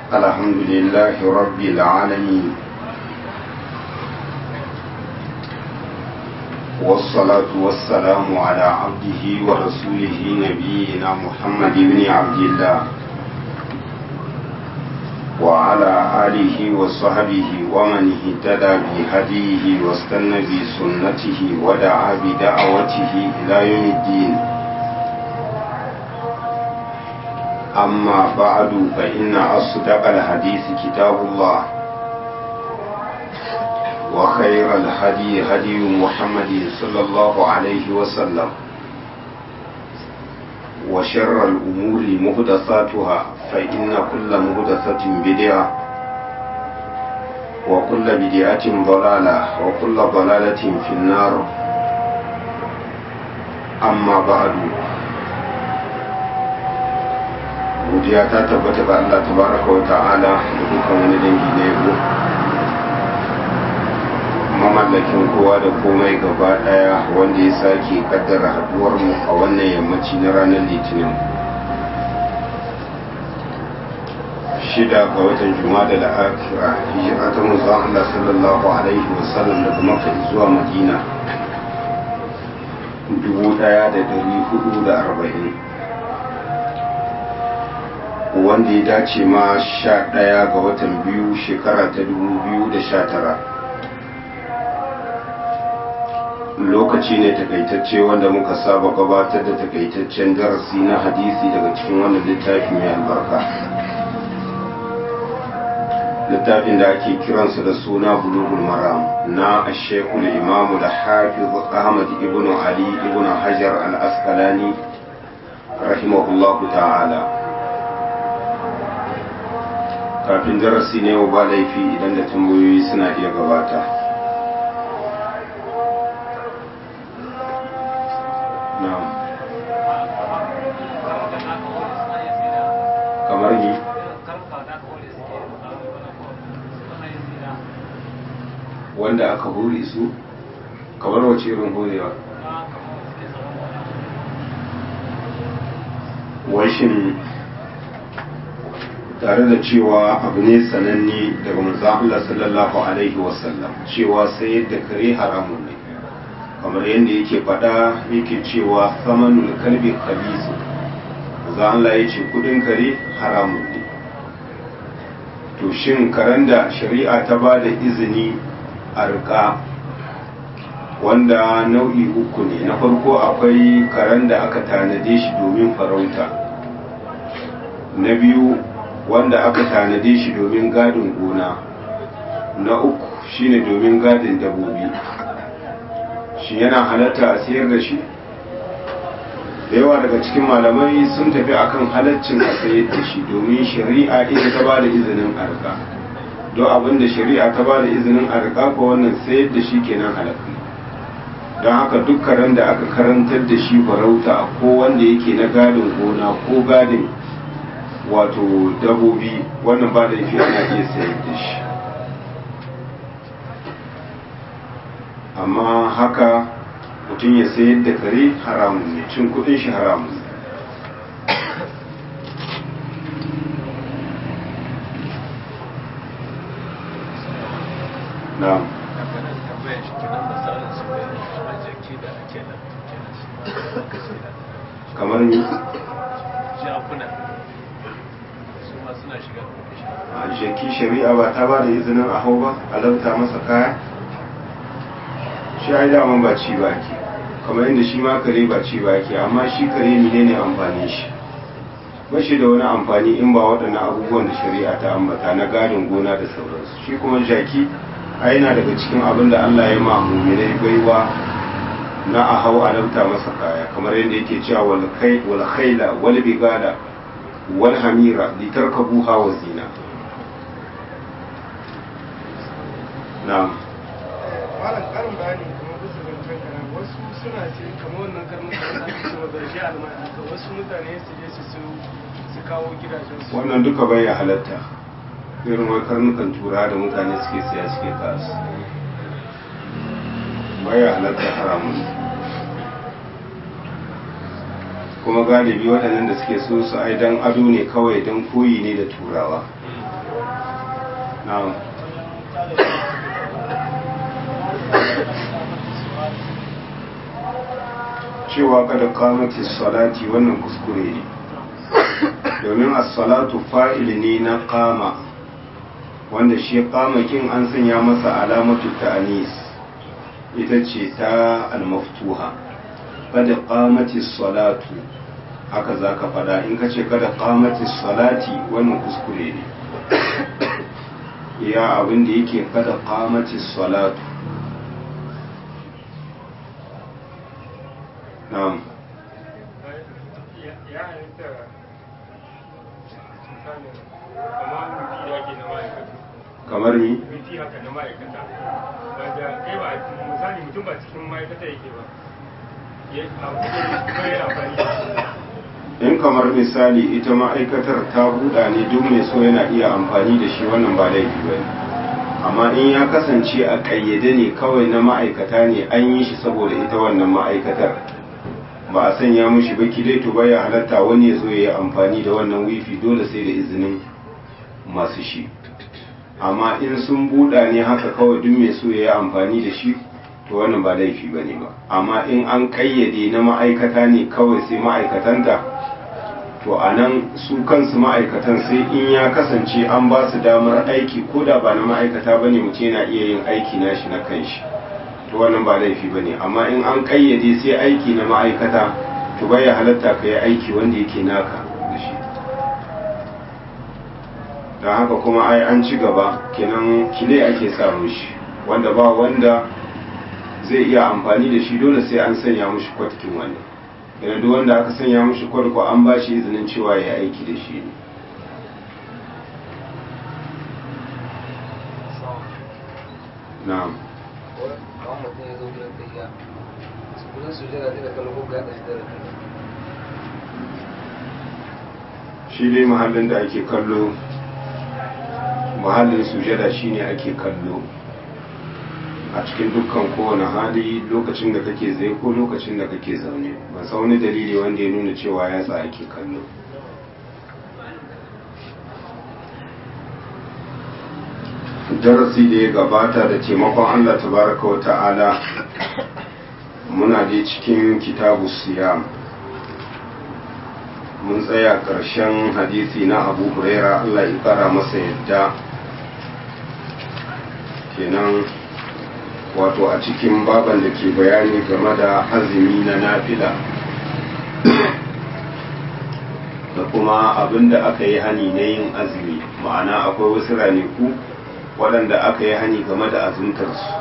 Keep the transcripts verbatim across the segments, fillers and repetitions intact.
الحمد لله رب العالمين والصلاة والسلام على عبده ورسوله نبينا محمد بن عبد الله وعلى آله وصحبه ومن اهتدى بهديه واستنى بسنته ودعا بدعوته إلى يوم الدين. أما بعد فإن أصدق الحديث كتاب الله وخير الهدي هدي محمد صلى الله عليه وسلم وشر الأمور محدثاتها فإن كل محدثة بدعة وكل بدعة ضلالة وكل ضلالة في النار. أما بعد godiya ta tabbata ga Allah tabaraka wa ta'ala da dukkan wani dangi na yabo mamallakin kowa da komai gaba daya wanda ya sake kaddara haduwar mu a wannan yammaci na ranar litinin shida ga watan juma'a da akhira hijira ta manzon Allah sallallahu alaihi wasallam daga Makka zuwa Madina dubu daya da dari hudu da arba'in wanda ya dace ma sha ɗaya ga watan biyu shekara ta dubu biyu da sha tara. Lokaci ne takaitacce wanda muka saba gabatar da takaitaccen darasi na hadisi daga cikin wannan littafi mai albarka, littafin da ake kiransa da suna bulugul maram na ashekul imamu da hafiz ahmad ibn ali ibn hajar al-asqalani rahimahullahu ta'ala. Kafin darasi ne ba laifi idan da tambayoyi suna iya gabata. Na'am. Kamar ni wanda aka hore su kamar wace irin horewa washin tare da cewa abu ne sananne daga manzon Allah sallallahu alaihi wasallam cewa sai yadda kare haramun ne, kamar yadda yake faɗa yake cewa samanul kalbi khabisu, manzon Allah ya ce kudin kare haramun ne. To shin karen da shari'a ta ba da izini a riƙa wanda nau'i uku ne, na farko akwai karen da aka tanade shi domin farauta, na biyu wanda aka tanade shi domin gadin gona, na uku shine domin gadin dabobi. Shi yana halatta a sayar da shi? Da yawa daga cikin malamai sun tafi akan halaccin a sayar da shi domin shari'a ita ta ba da izinin arka. Don abinda shari'a ta ba da izinin arka ko wannan sayar da shi kenan halakka. Don haka duk karen da aka karantar da shi farauta ko wanda yake na gadin gona ko gadin wato dabobi, wannan ba da yafi ana iya sayar da shi. Amma haka mutum ya sayar da kare haramun ne, cin kudin shi haramun ne. Na'am. Kamar ni a jaki shari'a ba ta ba da izinin a hau ba a lauta masa kaya, shi ai daman ba ci ba ke, kamar yadda shi ma kare ba ci ba ke, amma shi kare ne ne amfani shi ba shi da wani amfani in ba waɗannan abubuwan da shari'a ta ambata na gadin gona da sauransu. Shi kuma jaki a yana daga cikin abin da Allah ya ma mu'minai baiwa na a hau a lauta masa kaya, kamar yadda yake cewa wal khayla wal bigada wal hamira litarkabuha wa zina. Na'am. Malam karin bayani kuma bisa zancen kana wasu suna ce kamar wannan karnuka da ake cewa zargi almani ga wasu mutane su je su su kawo gidajen su. Wannan duka bai ya halatta. Irin wai karnukan tura da mutane suke siya suke kasu. Bai ya halatta haramun. kuma galibi waɗannan da suke so su ai dan ado ne kawai dan koyi ne da turawa na'am cewa kada kamati salati wannan kuskure ne domin as-salatu fa'il ne na qama wanda shi qamakin an sanya masa alamatu ta'anis ita ce ta al-maftuha kada qamati salatu haka zaka fada in kace kada qamati salati wannan kuskure ne ya abin da yake kada qamati salatu na'am ya halitta kamar mutu da ake na ma'aikata kamar ni mutu haka na ma'aikata wanda kai ba misali mutum ba cikin ma'aikata yake ba ya yi amfani in kamar misali ita ma'aikatar ta buɗa ne duk mai so yana iya amfani da shi wannan ba laifi ba ne amma in ya kasance a ƙayyade ne kawai na ma'aikata ne an yi shi saboda ita wannan ma'aikatar ba a sanya mushi ba dai to baya halatta wani ya zo ya yi amfani da wannan wifi dole sai da izinin masu shi amma in sun buɗa ne haka kawai duk mai so ya yi amfani da shi to wannan ba laifi ba ne ba amma in an ƙayyade na ma'aikata ne kawai sai ma'aikatanta to a nan su kansu ma'aikatan sai in ya kasance an ba su damar aiki ko da ba na ma'aikata ba ne mutum yana iya yin aiki na shi na kanshi to wannan ba laifi ba ne amma in an kayyade sai aiki na ma'aikata to baya halatta ka yi aiki wanda yake naka da shi don haka kuma ai an ci gaba kenan kile ake samu shi wanda ba wanda zai iya amfani da shi dole sai an sanya mushi kwatkin wannan yana duk wanda aka sanya mushi kwarko an ba shi izinin cewa ya aiki da shi ne na'am kawon mutum ya zo wurin tafiya wurin sujada zai da kallo ga yadda shi da rafi shi dai mahallin da ake kallo mahallin sujada shine ake kallo a cikin dukkan kowane hali lokacin da kake zai ko lokacin da kake zaune ba sa wani dalili wanda ya nuna cewa ya sa ake kallo darasi da ya gabata da taimakon Allah tabaraka wa ta'ala muna dai cikin kitabu siyam mun tsaya ƙarshen hadisi na Abu Huraira Allah ya kara masa yadda kenan wato a cikin baban da ke bayani game da azumi na nafila da kuma abinda aka yi hani na yin azumi ma'ana akwai wasu ranaku waɗanda aka yi hani game da azumtarsu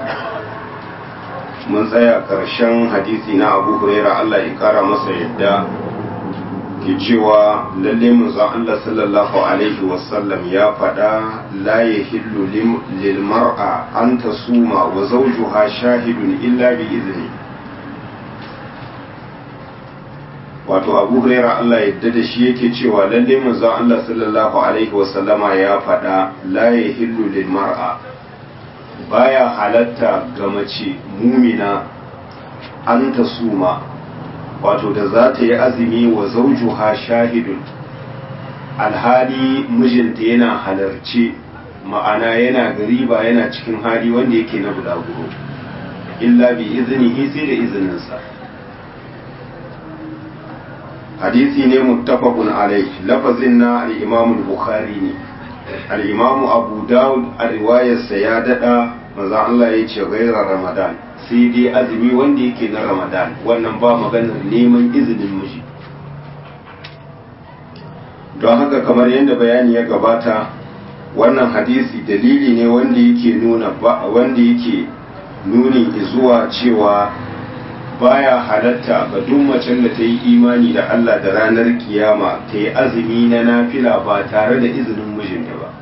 mun tsaya ƙarshen hadisi na Abu Huraira Allah ya kara masa yadda ke cewa lalle manzon Allah sallallahu alaihi wasallam ya faɗa la yahillu lil mar'a an tasuma wa zawjuha shahidun illa bi izni wato Abu Hurairah Allah yadda da shi yake cewa lalle manzon Allah sallallahu alaihi wasallama ya faɗa la yahillu lil mar'a baya halatta ga mace mumina an tasuma wato da za ta yi azumi wa zaujuha shahidun alhali mijinta yana halarci ma'ana yana gari ba yana cikin hali wanda yake na bulaguro illa bi iznihi sai da izininsa hadisi ne muttafaqun alaihi lafazin na al-imam al-bukhari ne al-imam abu daud a riwayarsa ya dada manzo Allah ya ce gairar ramadan sai dai azumi wanda yake na ramadan wannan ba maganar neman izinin miji don haka kamar yadda bayani ya gabata wannan hadisi dalili ne wanda yake nuna wanda yake nuni zuwa cewa baya halatta ga duk macen da ta yi imani da Allah da ranar kiyama ta yi azumi na nafila ba tare da izinin mijinta ba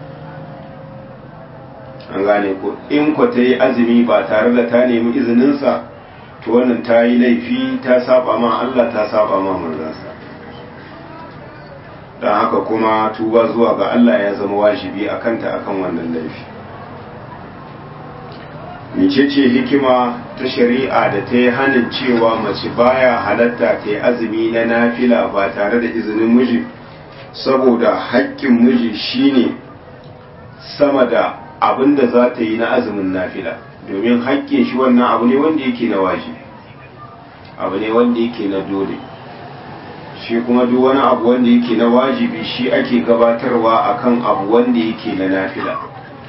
an gane ko in ko ta yi azumi ba tare da ta nemi izininsa to wannan ta yi laifi ta saba ma Allah ta saba ma manzansa don haka kuma tuba zuwa ga Allah ya zama wajibi a kanta akan wannan laifi mecece hikima ta shari'a da ta yi hanin cewa mace baya halatta ta yi azumi na nafila ba tare da izinin miji saboda haƙƙin miji shine sama da abin da za ta yi na azumin nafila, domin haƙƙin shi wannan abu ne wanda yake na wajibi, abu ne wanda yake na dole. Shi kuma duk wani abu wanda yake na wajibi shi ake gabatarwa akan abu wanda yake na nafila.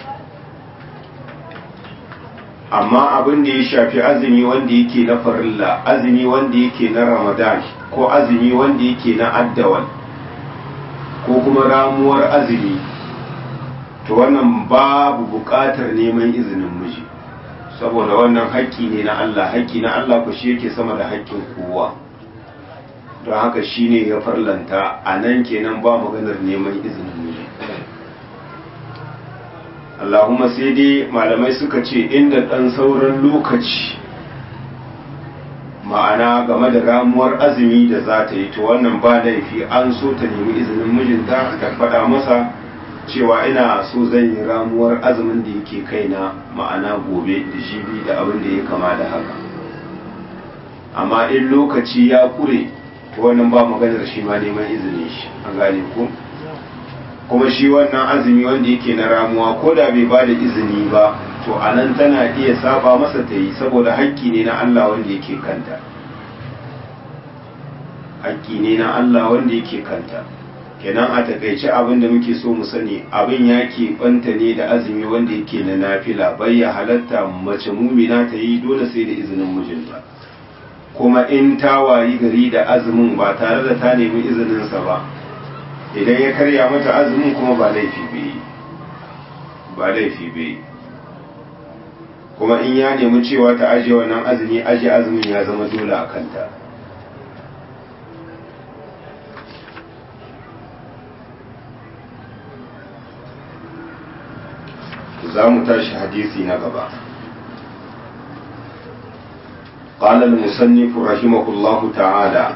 Amma abin da ya shafi azumi wanda yake na farilla, azumi wanda yake na ramadan, ko azumi wanda yake na addawal, ko kuma ramuwar azumi, to wannan babu buƙatar neman izinin miji, saboda wannan haƙƙi ne na Allah. Haƙƙi na Allah ku shi yake sama da haƙƙin kowa, don haka shi ne ya farlanta. A nan kenan ba maganar neman izinin miji. Allahumma sai dai malamai suka ce inda ɗan sauran lokaci, ma'ana game da ramuwar azumi da za ta yi, to wannan ba laifi, an so ta nemi izinin mijinta ta faɗa masa cewa ina so zan yi ramuwar azumin da yake kaina, ma'ana gobe da jibi da abin da ya kama da haka. Amma in lokaci ya kure, to wannan ba maganar shi ma neman izinin shi, an gane ko? Kuma shi wannan azumi wanda yake na ramuwa, ko da bai ba da izini ba, to a nan tana iya saba masa ta yi, saboda haƙƙi ne na Allah wanda yake kanta. Haƙƙi ne na Allah wanda yake kanta. Kenan a takaice abin da muke so mu sani, abin ya keɓanta ne da azumi wanda yake na nafila, bai ya halatta mace mumina ta yi dole sai da izinin mijinta. Kuma in ta wayi gari da azumin ba tare da ta nemi izininsa ba, idan ya karya mata azumin kuma ba laifi bai ba laifi bai kuma in ya nemi cewa ta aje wannan azumi, aje azumin ya zama dole a kanta. za mu tashi hadisi na gaba. قال المصنف رحمه الله تعالى: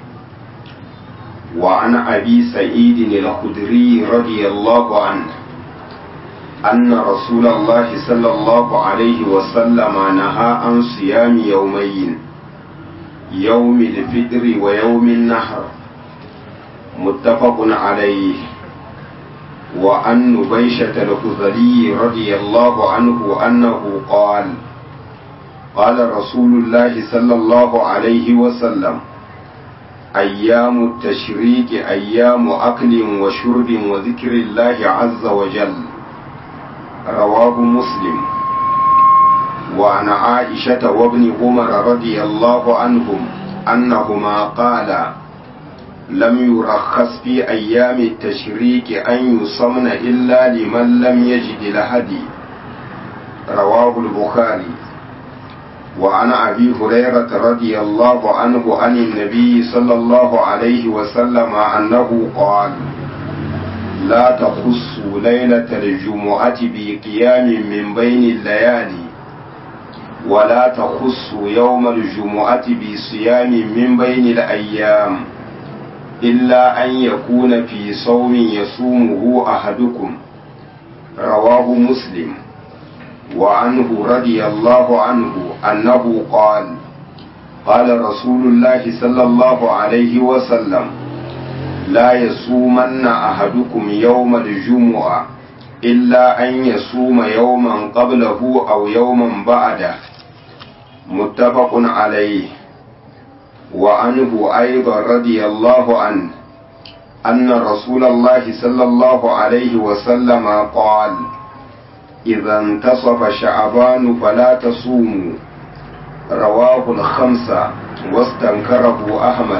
وعن أبي سعيد الخدري رضي الله عنه أن رسول الله صلى الله عليه وسلم نهى عن صيام يومين، يوم الفطر ويوم النحر، متفق عليه. وعن نبيشة الخزري رضي الله عنه أنه قال: قال رسول الله صلى الله عليه وسلم: أيام التشريك أيام أكل وشرب وذكر الله عز وجل. رواه مسلم. وعن عائشة وابن عمر رضي الله عنهم أنهما قالا: لم يرخص في أيام التشريك أن يصمن إلا لمن لم يجد الهدي. رواه البخاري. وعن أبي هريرة رضي الله عنه عن النبي صلى الله عليه وسلم أنه قال: لا تخصوا ليلة الجمعة بقيام من بين الليالي، ولا تخصوا يوم الجمعة بصيام من بين الأيام، إلا أن يكون في صوم يصومه أحدكم. رواه مسلم. وعنه رضي الله عنه أنه قال: قال رسول الله صلى الله عليه وسلم: لا يصومن أحدكم يوم الجمعة إلا أن يصوم يوما قبله أو يوما بعده. متفق عليه. وعنه أيضا رضي الله عنه أن رسول الله صلى الله عليه وسلم قال: إذا انتصف شعبان فلا تصوموا. رواه الخمسة واستنكره أحمد.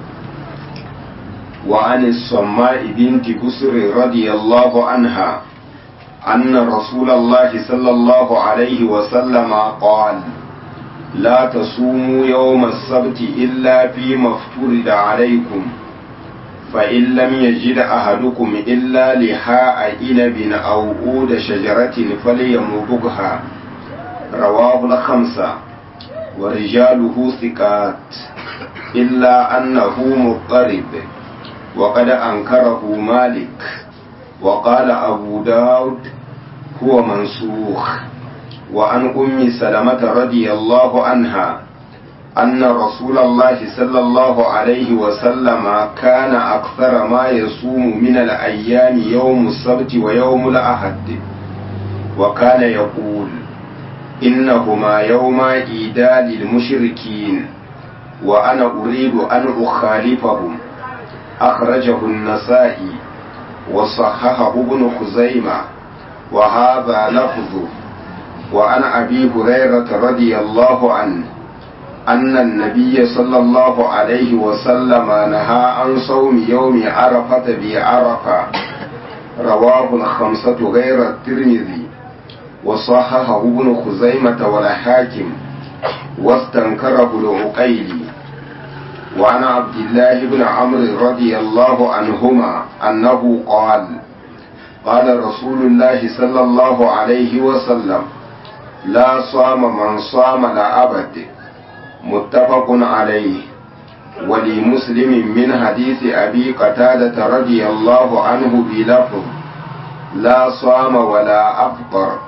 وعن الصماء بنت بسر رضي الله عنها أن رسول الله صلى الله عليه وسلم قال: لا تصوموا يوم السبت إلا فيما افترض عليكم، فإن لم يجد أحدكم إلا لحاء إنب أو عود شجرة فليمضغها. رواه الخمسة ورجاله ثقات إلا أنه مضطرب، وقد أنكره مالك، وقال أبو داود هو منسوخ. وعن أم سلمة رضي الله عنها أن رسول الله صلى الله عليه وسلم كان أكثر ما يصوم من الأيام يوم السبت ويوم الأحد، وكان يقول إنهما يوم عيدا للمشركين وأنا أريد أن أخالفهم. أخرجه النسائي وصححه ابن خزيمة وهذا لفظه. وعن أبي هريرة رضي الله عنه أن النبي صلى الله عليه وسلم نهى عن صوم يوم عرفة بعرفة. رواه الخمسة غير الترمذي وصححه ابن خزيمة والحاكم واستنكره العقيلي. وعن عبد الله بن عمرو رضي الله عنهما أنه قال قال رسول الله صلى الله عليه وسلم لا صام من صام لأبد. متفق عليه. ولمسلم من حديث أبي قتادة رضي الله عنه بلفظ لا صام ولا أفطر.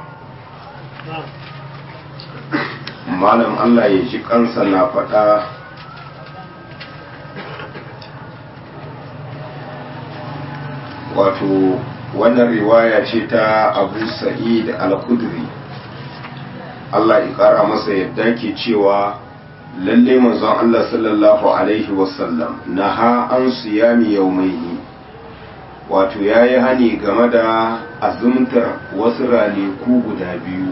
malam Allah ya ji kansa na faɗa wato wannan riwaya ce ta Abu Sa'id al-Khudri Allah ya ƙara masa yadda ke cewa lalle manzon Allah sallallahu alaihi wasallam naha an siyami yaumaini, wato yayi hani game da azumtar wasu ranaku guda biyu.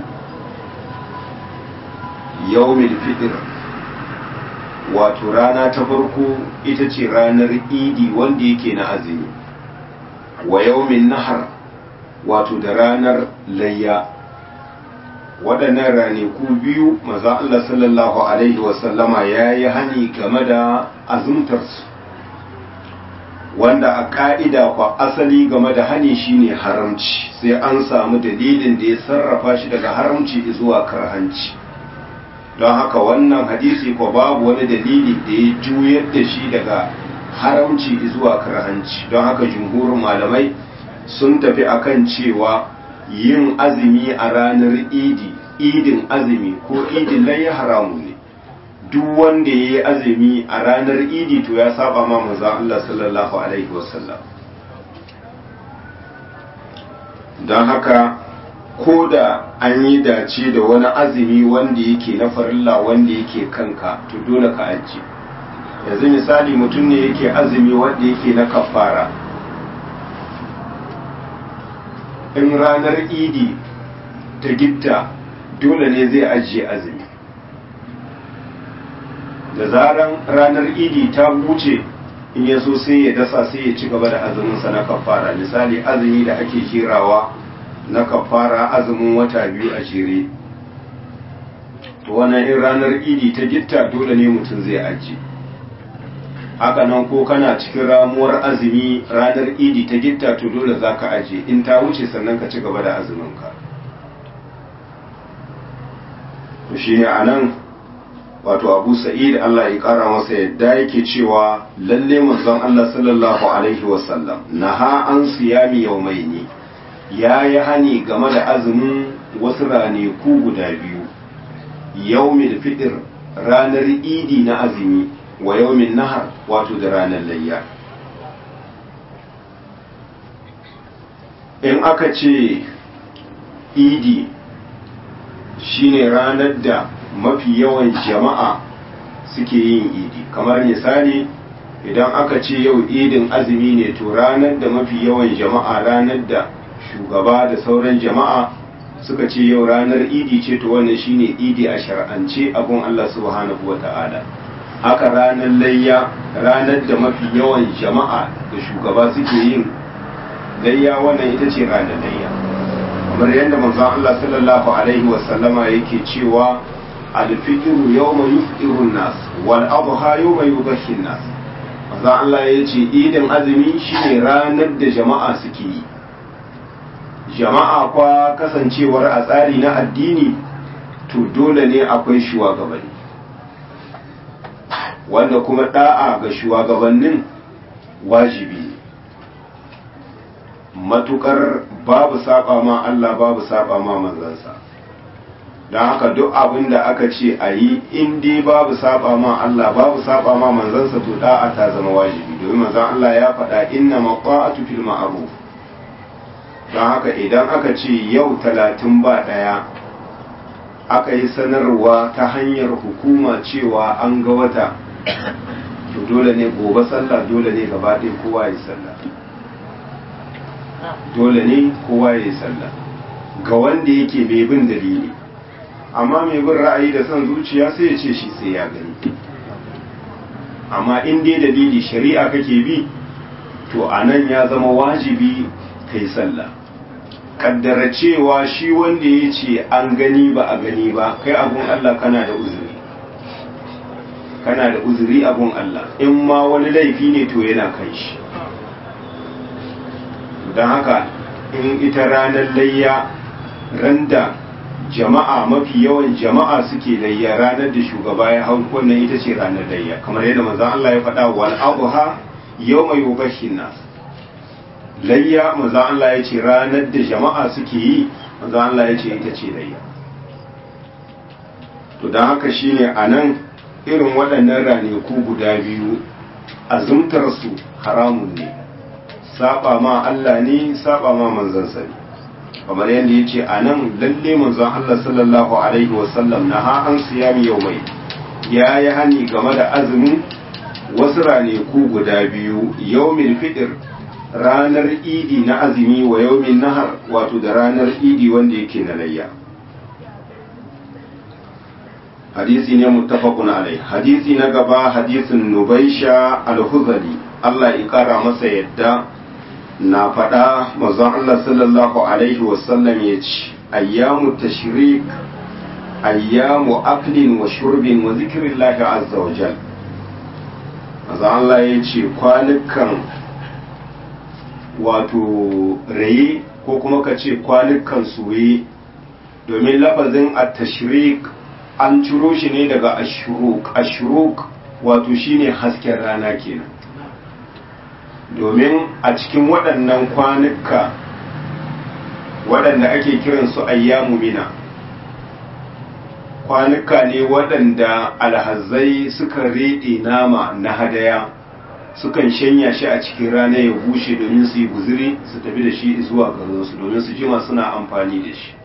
Yaumil fitr, wato rana ta farko ita ce ranar idi wanda yake na azumi, wa yaumin nahar, wato da ranar layya. waɗannan ranaku biyu maza Allah sallallahu alaihi wasallama ya yi hani game da azumtarsu, wanda a ƙa'ida kwa asali game da hani shine haramci, sai an samu dalilin da ya sarrafa shi daga haramci zuwa karhanci. Don haka wannan hadisi kwa babu wani dalili da ya juyar da shi daga haramci zuwa karhanci. Don haka jumhurin malamai sun tafi akan cewa yin azumi a ranar idi, idin azumi ko idin layya haramu ne. Duk wanda ya yi azumi a ranar idi to ya saba ma manzon Allah sallallahu alaihi wasallam. Don haka ko da an yi dace da wani azumi wanda yake na farilla wanda yake kanka to dole ka aji. Yanzu misali mutum ne yake azumi wanda yake na kafara, in ranar idi ta gitta dole ne zai ajiye azumi. Da zaran ranar idi ta wuce in ya so sai ya dasa sai ya ci gaba da azuminsa na kafara. Misali azumi da ake jerawa na kafara, azumin wata biyu a jere, to wannan in ranar idi ta gitta dole ne mutum zai ajiye. haka nan ko kana cikin ramuwar azumi ranar idi ta gitta to dole za ka aje, in ta wuce sannan ka ci gaba da azuminka. to shi ne a nan wato abu sa'id Allah ya kara masa yadda yake cewa lalle manzon Allah sallallahu alaihi wasallam naha an siyami yaumaini, ya yi hani game da azumin wasu ranaku guda biyu, yaumil fitr ranar idi na azumi, wa yaumin nahar wato da ranar layya. in aka ce idi shine ranar da mafi yawan jama'a suke yin idi, kamar misali idan aka ce yau idin azumi ne to ranar da mafi yawan jama'a, ranar da shugaba da sauran jama'a suka ce yau ranar idi ce, to wannan shine idi a shar'ance abun Allah subhanahu wa ta'ala. haka ranar layya, ranar da mafi yawan jama'a da shugaba suke yin layya, wannan ita ce ranar layya, kamar yadda manzon Allah sallallahu alaihi wa sallama yake cewa al-fitru yawma yufṭiru an-nas wal adha yawma yudhhi an-nas. manzon Allah ya ce idin azumi shine ranar da jama'a suke yi. jama'a kwa kasancewar a tsari na addini to dole ne akwai shugabanni, wanda kuma da'a ga shugabannin wajibi ne, matukar babu saba ma Allah babu saba ma manzansa. don haka duk abin da aka ce a yi in dai babu saba ma Allah babu saba ma manzansa to da'a ta zama wajibi domin manzon Allah ya faɗa inna maqa'atu fil ma'ruf don haka idan aka ce yau talatin ba ɗaya aka yi sanarwa ta hanyar hukuma cewa an ga wata to dole ne gobe sallah dole ne gaba ɗaya kowa ya yi sallah dole ne kowa ya yi sallah ga wanda yake mai bin dalili amma mai bin ra'ayi da son zuciya sai ya ce shi sai ya gani amma in dai dalili shari'a kake bi to anan ya zama wajibi kai sallah kaddara cewa shi wanda ya ce an gani ba a gani ba kai abun Allah kana da uzuri kana da uzuri abun Allah in ma wani laifi ne to yana kan shi don haka in ita ranar layya randa jama'a mafi yawan jama'a suke layya ranar da shugaba ya hau wannan ita ce ranar layya kamar yadda manzon Allah ya faɗa wal adha yawma yubashin nas layya manzon Allah ya ce ranar da jama'a suke yi manzon Allah ya ce ita ce layya to don haka shine anan irin waɗannan ranaku guda biyu azumtar su haramun ne saba ma Allah ne saba ma manzansa ne kamar yadda ya ce a nan lalle manzon Allah sallallahu alaihi wasallam na ha an siyami yau mai ya yi hani game da azumin wasu raneku guda biyu yaumin fidir ranar idi na azumi wa yaumin nahar wato da ranar idi wanda yake na layya hadisi ne muttafaqun alai hadisi na gaba hadisin nubaisha al-huzali Allah ya kara masa yadda na faɗa mazan Allah sallallahu Alaihi wasallam ya ce ayyamu tashrik ayyamu aklin wa shurbin wa zikirin lahi azza wa jal mazan Allah ya ce kwanukan wato raye ko kuma ka ce kwanukan soye domin lafazin a tashrik an ciro shi ne daga ashuruk ashuruk wato shine hasken rana kenan domin a cikin waɗannan kwanuka waɗanda ake kiransu ayyamu mina kwanuka ne waɗanda alhazai suka reɗe nama na hadaya sukan shanya shi a cikin rana ya bushe domin su yi guziri su tafi da shi zuwa garinsu domin su jima suna amfani da shi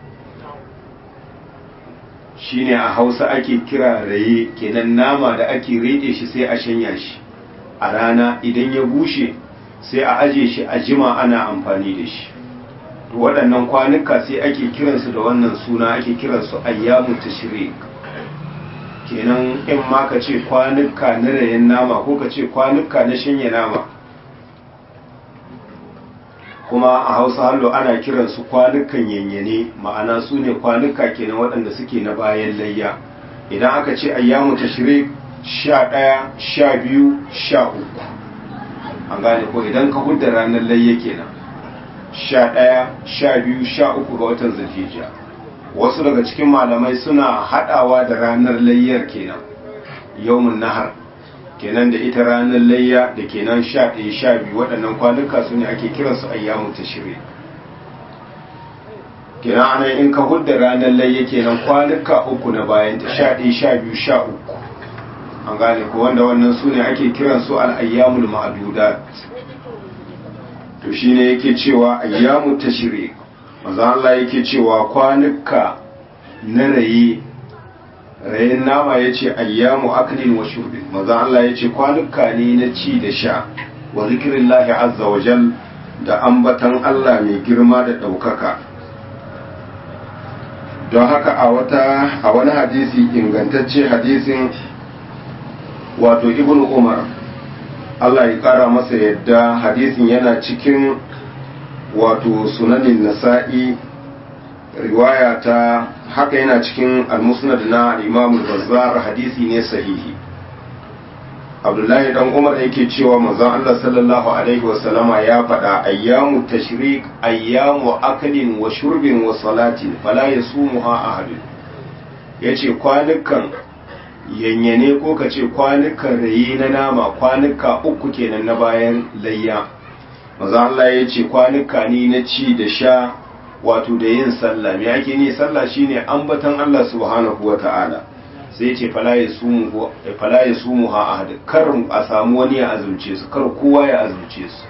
shine a hausa ake kira raye kenan nama da ake reɗe shi sai a shanya shi a rana idan ya bushe sai a aje shi a jima ana amfani da shi waɗannan kwanuka sai ake kiransu da wannan suna ake kiransu ayyamu tashrik kenan in ma ka ce kwanuka na rayen nama ko ka ce kwanuka na shanye nama kuma a hausa hallo ana kiransu kwanukan yanyane ma'ana su ne kwanuka kenan waɗanda suke na bayan layya idan aka ce ayyamu tashrik sha ɗaya sha biyu sha uku an gane ko idan ka hudda ranar layya kenan sha ɗaya sha biyu sha uku ga watan zulhijja wasu daga cikin malamai suna haɗawa da ranar layyar kenan yawmun nahar kenan da ita ranar layya da kenan sha ɗaya sha biyu waɗannan kwanuka su ne ake kiransu ayyamu tashrik kenan anan in ka hudda ranar layya kenan kwanuka uku na bayan ta sha ɗaya sha biyu sha uku an gane ko wanda wannan su ne ake kiransu al'ayyamul ma'adudat to shi ne yake cewa ayyamu tashrik maza Allah yake cewa kwanuka na raye rayen nama ya ce ayyamu aklin wa shurbin maza Allah ya ce kwanuka ne na ci da sha wa zikirin lahi azza wa jal da ambatan Allah mai girma da ɗaukaka don haka a wata a wani hadisi ingantacce hadisin wato ibn umar Allah ya kara masa yadda hadisin yana cikin wato sunanin nasa'i riwaya ta haka yana cikin al-musnad na imam al-bazzar hadisi ne sahihi abdullahi dan umar yake cewa manzon Allah sallallahu alaihi wasallama ya faɗa ayyamu tashrik ayyamu aklin wa shurbin wa salatin fala yasumuha ahadun yace kwanukan yanyane ko ka ce kwanukan rayi na nama kwanuka uku kenan na bayan layya maza Allah ya ce kwanuka ne na ci da sha wato da yin sallah. Me ake ne sallah shine ambatan Allah subhanahu wata'ala. sai ce fala ya sumu ha ahad, kar a samu wani ya azumce su, kar kowa ya azumce su.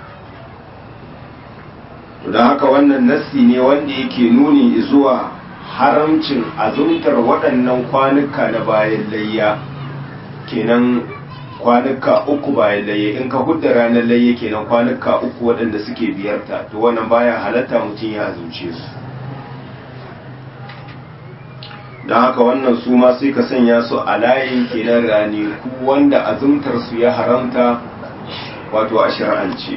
to don haka wannan nassi ne wanda yake nuni zuwa haramcin azumtar waɗannan kwanuka na bayan layya, kenan kwanuka uku bayan layya. In ka hudda ranar layya kenan kwanuka uku waɗanda suke biyarta, to wannan baya halatta mutum ya azumce su. don haka wannan su ma sai ka sanya su a layin kenan ranaku wanda azumtar su ya haramta wato a shari'ance.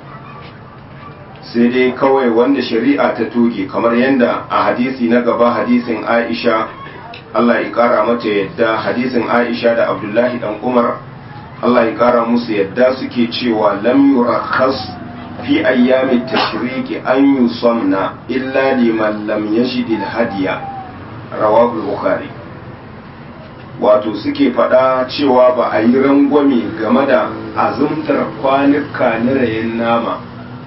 sai dai kawai wanda shari'a ta toge, kamar yadda a hadisi na gaba, hadisin Aisha Allah ya kara mata yadda, hadisin Aisha da Abdullahi dan Umar Allah ya kara musu yadda suke cewa lam yurakhas fi ayyamit tashriqi an yusamna illa liman lam yajid al-hadiya, rawahu bukhari. wato suke faɗa cewa ba a yi rangwame game da azumtar kwanuka na rayin nama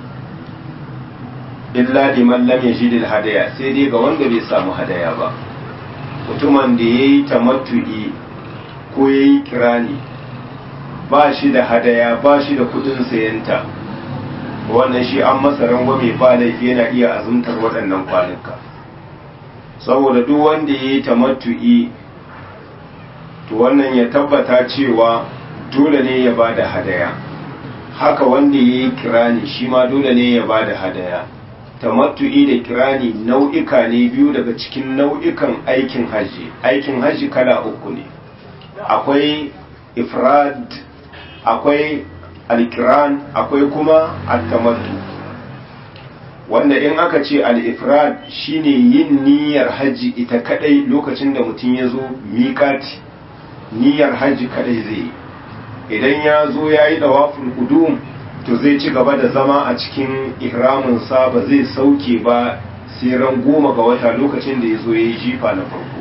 illa liman lam yajid al-hadaya, sai dai ga wanda bai samu hadaya ba. mutumin da yayi tamattu'i ko yayi kirani ba shi da hadaya, ba shi da kudin sayanta, wannan shi an masa rangwame ba laifi, yana iya azumtar waɗannan kwanuka. saboda duk wanda yayi tamattu'i to wannan ya tabbata cewa dole ne ya bada hadaya, haka wanda yayi kirani shi ma dole ne ya bada hadaya. tamattu'i da kirani nau'ika ne biyu daga cikin nau'ikan aikin haji. aikin haji kala uku ne, akwai ifrad, akwai alkiran, akwai kuma at-tamattu. wanda in aka ce al-ifrad shine yin niyyar haji ita kadai lokacin da mutum ya zo miƙati, niyyar haji kadai zai yi. idan ya zo ya yi dawaful qudum to zai ci gaba da zama a cikin ihraminsa, ba zai sauke ba sai ran goma ga wata lokacin da ya zo ya yi jifa na farko.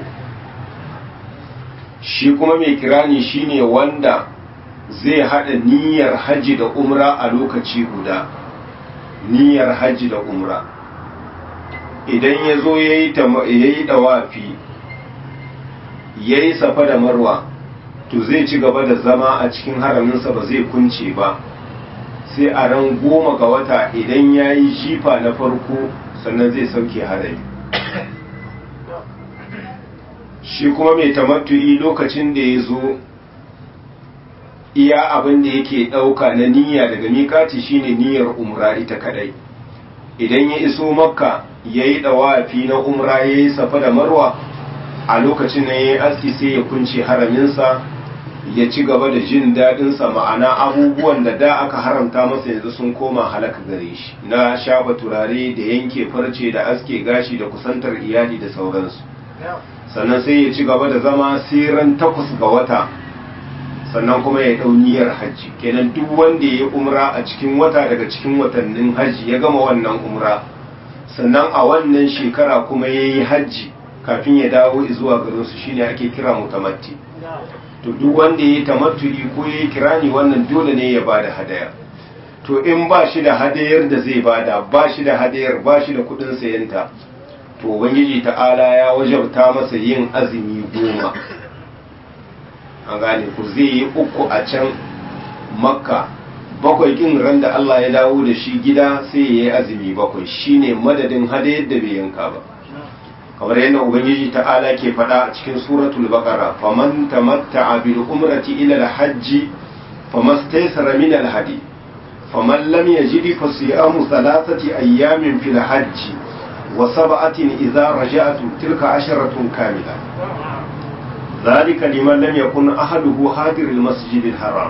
shi kuma mai kirani shine wanda zai haɗa niyyar hajji da umra a lokaci guda, niyyar hajji da umra. idan ya zo ya yi dawafi ya yi safa da marwa to zai ci gaba da zama a cikin haraminsa, ba zai kunce ba sai a ran goma ga wata idan ya yi jifa na farko sannan zai sauke harami. shi kuma mai tamattu'i lokacin da ya zo iya abin da yake ɗauka na niyya daga miƙati shine niyyar umra ita kadai. idan ya iso makka ya yi ɗawafi na umra ya yi safa da marwa, a lokacin na ya yi aski sai ya kunce haraminsa ya ci gaba da jin daɗinsa, ma'ana abubuwan da da aka haramta masa yanzu sun koma halaka gare shi, na shafa turare da yanke farce da aske gashi da kusantar iyali da sauransu. sannan sai ya ci gaba da zama sai ran takwas ga wata sannan kuma ya ɗau niyyar hajji. kenan duk wanda ya yi umra a cikin wata daga cikin watannin hajji ya gama wannan umra, sannan a wannan shekara kuma ya yi hajji kafin ya dawo zuwa garinsu, shine ake kira mutamatti. to duk wanda ya yi tamattu'i ko ya yi kirani wannan dole ne ya bada hadaya. to in ba shi da hadayar da zai bada, ba shi da hadayar, ba shi da kudin sayanta, to ubangiji ta'ala ya wajabta masa yin azumi goma. an gane ku, zai yi uku a can makka, bakwai kin ran da Allah ya dawo da shi gida sai ya yi azumi bakwai, shine madadin hadayar da bai yanka ba. kamar yadda ubangiji ta'ala ke faɗa a cikin suratul baqara, faman tamatta'a bil umrati ila al-hajj famastaysara min al-hadi faman lam yajid fa siyamu thalathati ayyamin fil hajj wa sab'atin idza raja'tum tilka asharatun kamila dhalika liman lam yakun ahaduhu hadir al-masjid al-haram.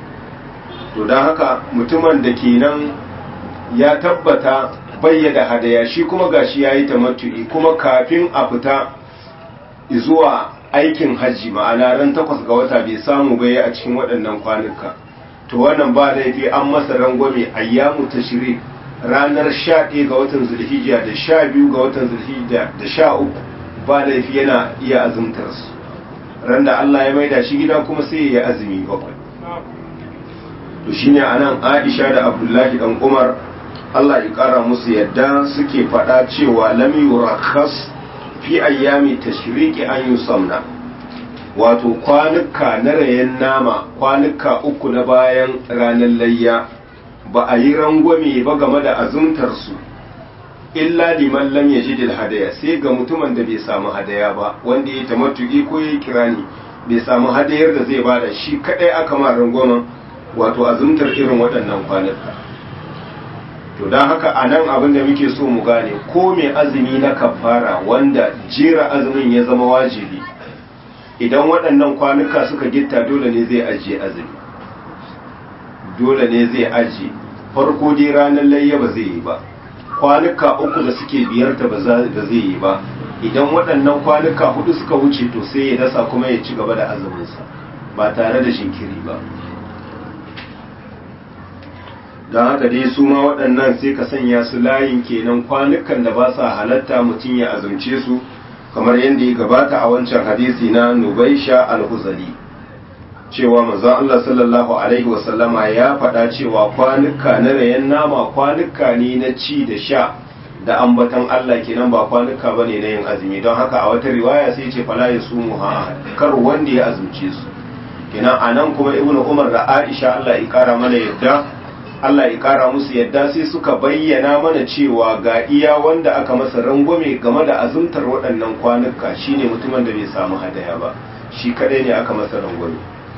to dan haka mutumin da kenan ya tabbata bayyada hadaya, shi kuma gashi yayi tamattu'i, kuma kafin a fita zuwa aikin haji, ma'ana ran takwas ga wata bai samu bai a cikin waɗannan kwanuka, to wannan ba laifi, an masa rangwame ayyamu tashrik, ranar sha ɗaya ga watan zulhijja da sha biyu ga watan zulhijja da sha uku ba laifi, yana iya azumtar su. ran da Allah ya maida shi gida kuma sai ya azumi bakwai. to shine anan Aisha da Abdullahi dan Umar Allah ya kara musu yadda suke faɗa cewa lam yurakhas fi ayyami tashriqi an yusamna, wato kwanuka na rayen nama, kwanuka uku na bayan ranar layya ba a yi rangwame ba game da azumtar su illa liman lam yajid hadaya, sai ga mutumin da bai samu hadaya ba, wanda ya tamattu'i ko ya kirani bai samu hadayar da zai bada, shi kadai aka ma rangwamen wato azumtar irin waɗannan kwanuka. To don haka a nan abin da muke so mu gane, ko mai azumi na kafara wanda jera azumin ya zama wajibi, idan waɗannan kwanuka suka gitta dole ne zai ajiye azumi, dole ne zai ajiye. Farko dai ranar layya ba zai yi ba, kwanuka uku da suke biyarta ba zai yi ba, idan waɗannan kwanuka hudu suka wuce to sai ya dasa kuma ya ci gaba da azuminsa ba tare da shinkiri ba. don haka dai su ma waɗannan sai ka sanya su layin kenan kwanukan da ba sa halatta mutum ya azumce su, kamar yadda ya gabata a wancan hadisi na Nubaisha al-Huzali cewa manzon Allah sallallahu alaihi wasallama ya faɗa cewa kwanuka na rayan nama kwanuka ne na ci da sha da ambatan Allah kenan, ba kwanuka bane na yin azumi. Don haka a wata riwaya sai ce fala yasumu ha, kar wanda ya azumce su kenan. anan kuma Ibnu Umar da Aisha Allah ya kara mana yadda Allah ya kara musu yadda sai suka bayyana mana cewa ga iya wanda aka masa rangwame game da azumtar waɗannan kwanuka shine mutumin da bai samu hadaya ba, shi kadai ne aka masa rangwame.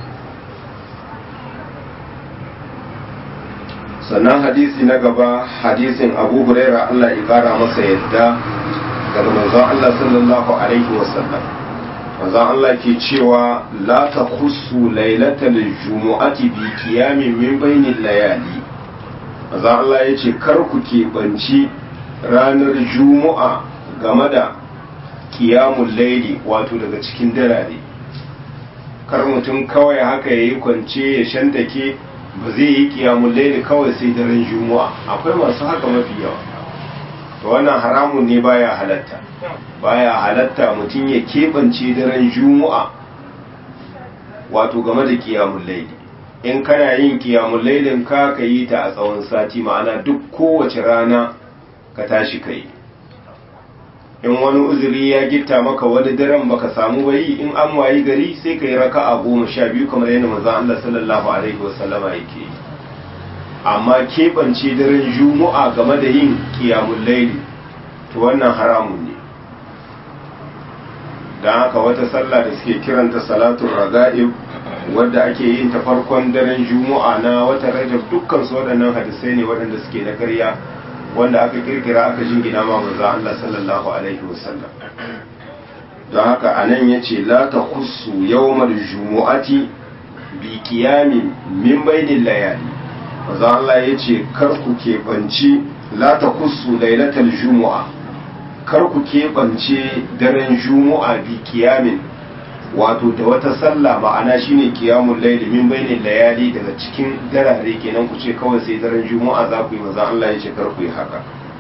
Sannan hadisi na gaba, hadisin Abu Huraira Allah ya kara masa yadda daga manzon Allah sallallahu alaihi wasallam. Manzon Allah ke cewa la takhussu lailatal jumu'ati bi qiyamin min bainil layali. Manzon Allah ya ce kar ku keɓanci ranar Juma'a game da qiyamul laili, wato daga cikin darare. Kar mutum kawai haka yayi kwance ya shantake ba zai yi qiyamul laili kawai sai daren Juma'a. Akwai masu haka mafi yawa. To wannan haramun ne, baya halatta. Baya halatta mutum ya keɓance daren Juma'a wato game da qiyamul laili. In kana yin qiyamul lailin ka ka yi ta a tsawon sati, ma'ana duk kowace rana ka tashi kai. In wani uzuri ya gitta maka wani daren baka samu bayi, in an wayi gari sai ka yi raka'a goma sha biyu kamar yadda manzon Allah sallallahu alaihi wasallama yake yi. Amma keɓance daren Juma'a game da yin qiyamul laili to wannan haramun ne. don haka wata sallah da suke kiranta salatul raga'ib wadda ake yin ta farkon daren juma'a na wata rajab, dukkan su waɗannan hadisai ne waɗanda suke na ƙarya wanda aka kirkira aka jingina ma manzo Allah sallallahu alaihi wasallam. don haka anan yace la takhussu yawmal jumu'ati bi qiyamin min bainil layali. manzo Allah yace kar ku keɓanci la takhussu lailatal jumu'a, kar ku keɓance daren juma'a bi kiyamin, wato da wata sallah, ma'ana shine qiyamul layli min bainil layali, daga cikin darare kenan ku ce kawai sai daren juma'a za ku yi. manzon Allah ya ce kar ku yi haka.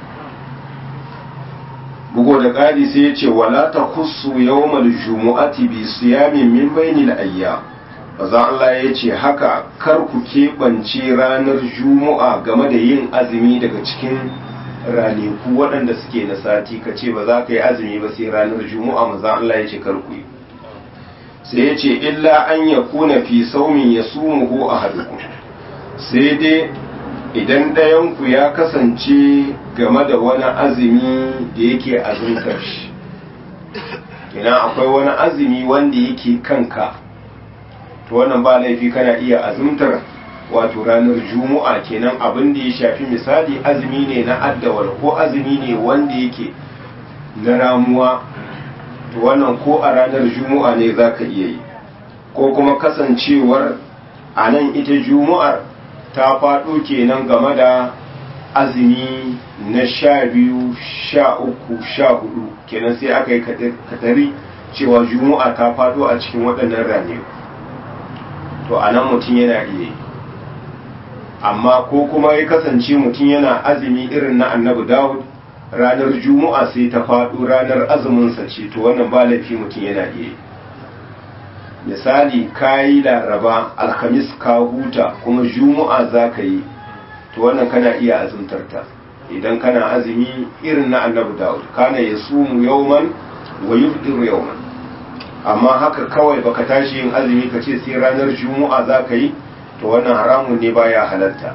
bugo da ƙari sai ya ce wala takhussu yawmal jumu'ati bi siyamin min bainil ayyam. manzon Allah ya ce haka kar ku keɓance ranar juma'a game da yin azumi daga cikin ranaku waɗanda suke na sati, ka ce ba za ka yi azumi ba sai ranar juma'a. manzon Allah ya ce kar ku yi. sai ya ce illa an ya kuna fi saumin ya sumuhu a haduku, sai dai idan ɗayanku ya kasance game da wani azumi da yake azumtar shi, ina akwai wani azumi wanda yake kanka, to wannan ba laifi kana iya azumtar wato ranar juma'a kenan. abin da ya shafi misali azumi ne na addawal ko azumi ne wanda yake na ramuwa, to wannan ko a ranar juma'a ne za ka iya yi. ko kuma kasancewar a nan ita juma'ar ta faɗo kenan game da azumi na sha biyu sha uku sha hudu kenan, sai aka yi katari cewa juma'a ta faɗo a cikin waɗannan rane, to a nan mutum yana iya yi. amma ko kuma ya kasance mutum yana azumi irin na annabi Dawud, ranar juma'a sai ta faɗo ranar azuminsa ce, to wannan ba laifi mutum yana iya. misali ka yi laraba alhamis ka huta kuma juma'a za ka yi, to wannan kana iya azumtarta. idan kana azumi irin na annabi Dawud kana yasumu yawman wa yufdiru yawman. Amma haka kawai baka tashi yin azumi ka ce sai ranar juma'a za ka yi, to wannan haramun ne baya halatta.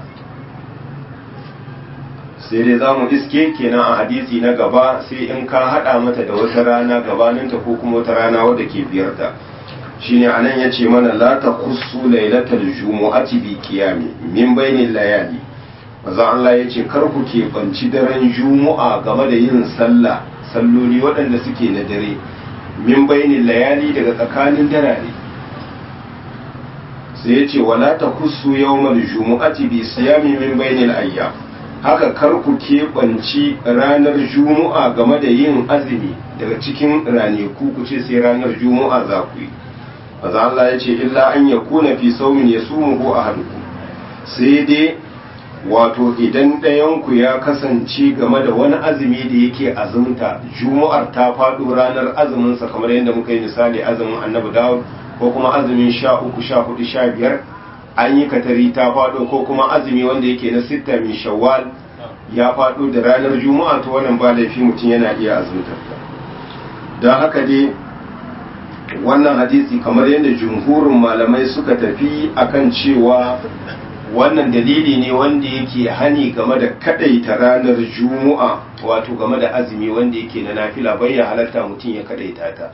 sai dai za mu iske kenan a hadisi na gaba sai in ka hada mata da wata rana gabaninta ko kuma wata rana wadda ke biyarta. shine anan yace mana la taqussu lailatal jumu'ati bi qiyami min bainil layali. maza Allah yace kar ku ke banci daren jumu'a game da yin sallah salloli waɗanda suke na dare min bainil layali daga tsakanin darare. sai yace wala taqussu yawmal jumu'ati bi siyami min bainil ayyam. haka kar ku keɓanci ranar juma'a game da yin azumi daga cikin ranaku ku ce sai ranar juma'a za ku yi. maza Allah ya ce illa an ya kuna fi saumin ya sumu ko a haduku, sai dai wato idan ɗayanku ya kasance game da wani azumi da yake azumta juma'ar ta faɗo ranar azuminsa kamar yadda muka yi misali azumin annabi Dawud ko kuma azumin sha uku sha hudu sha biyar an yi katari ta faɗo ko kuma azumi wanda yake na sitta min shawwal ya faɗo da ranar juma'a to wannan ba laifi mutum yana iya azumtar ta. don haka dai wannan hadisi kamar yadda jumhurin malamai suka tafi akan cewa wannan dalili ne wanda yake hani game da kadaita ranar juma'a wato game da azumi wanda yake na nafila bai ya halatta mutum ya kadaita ta.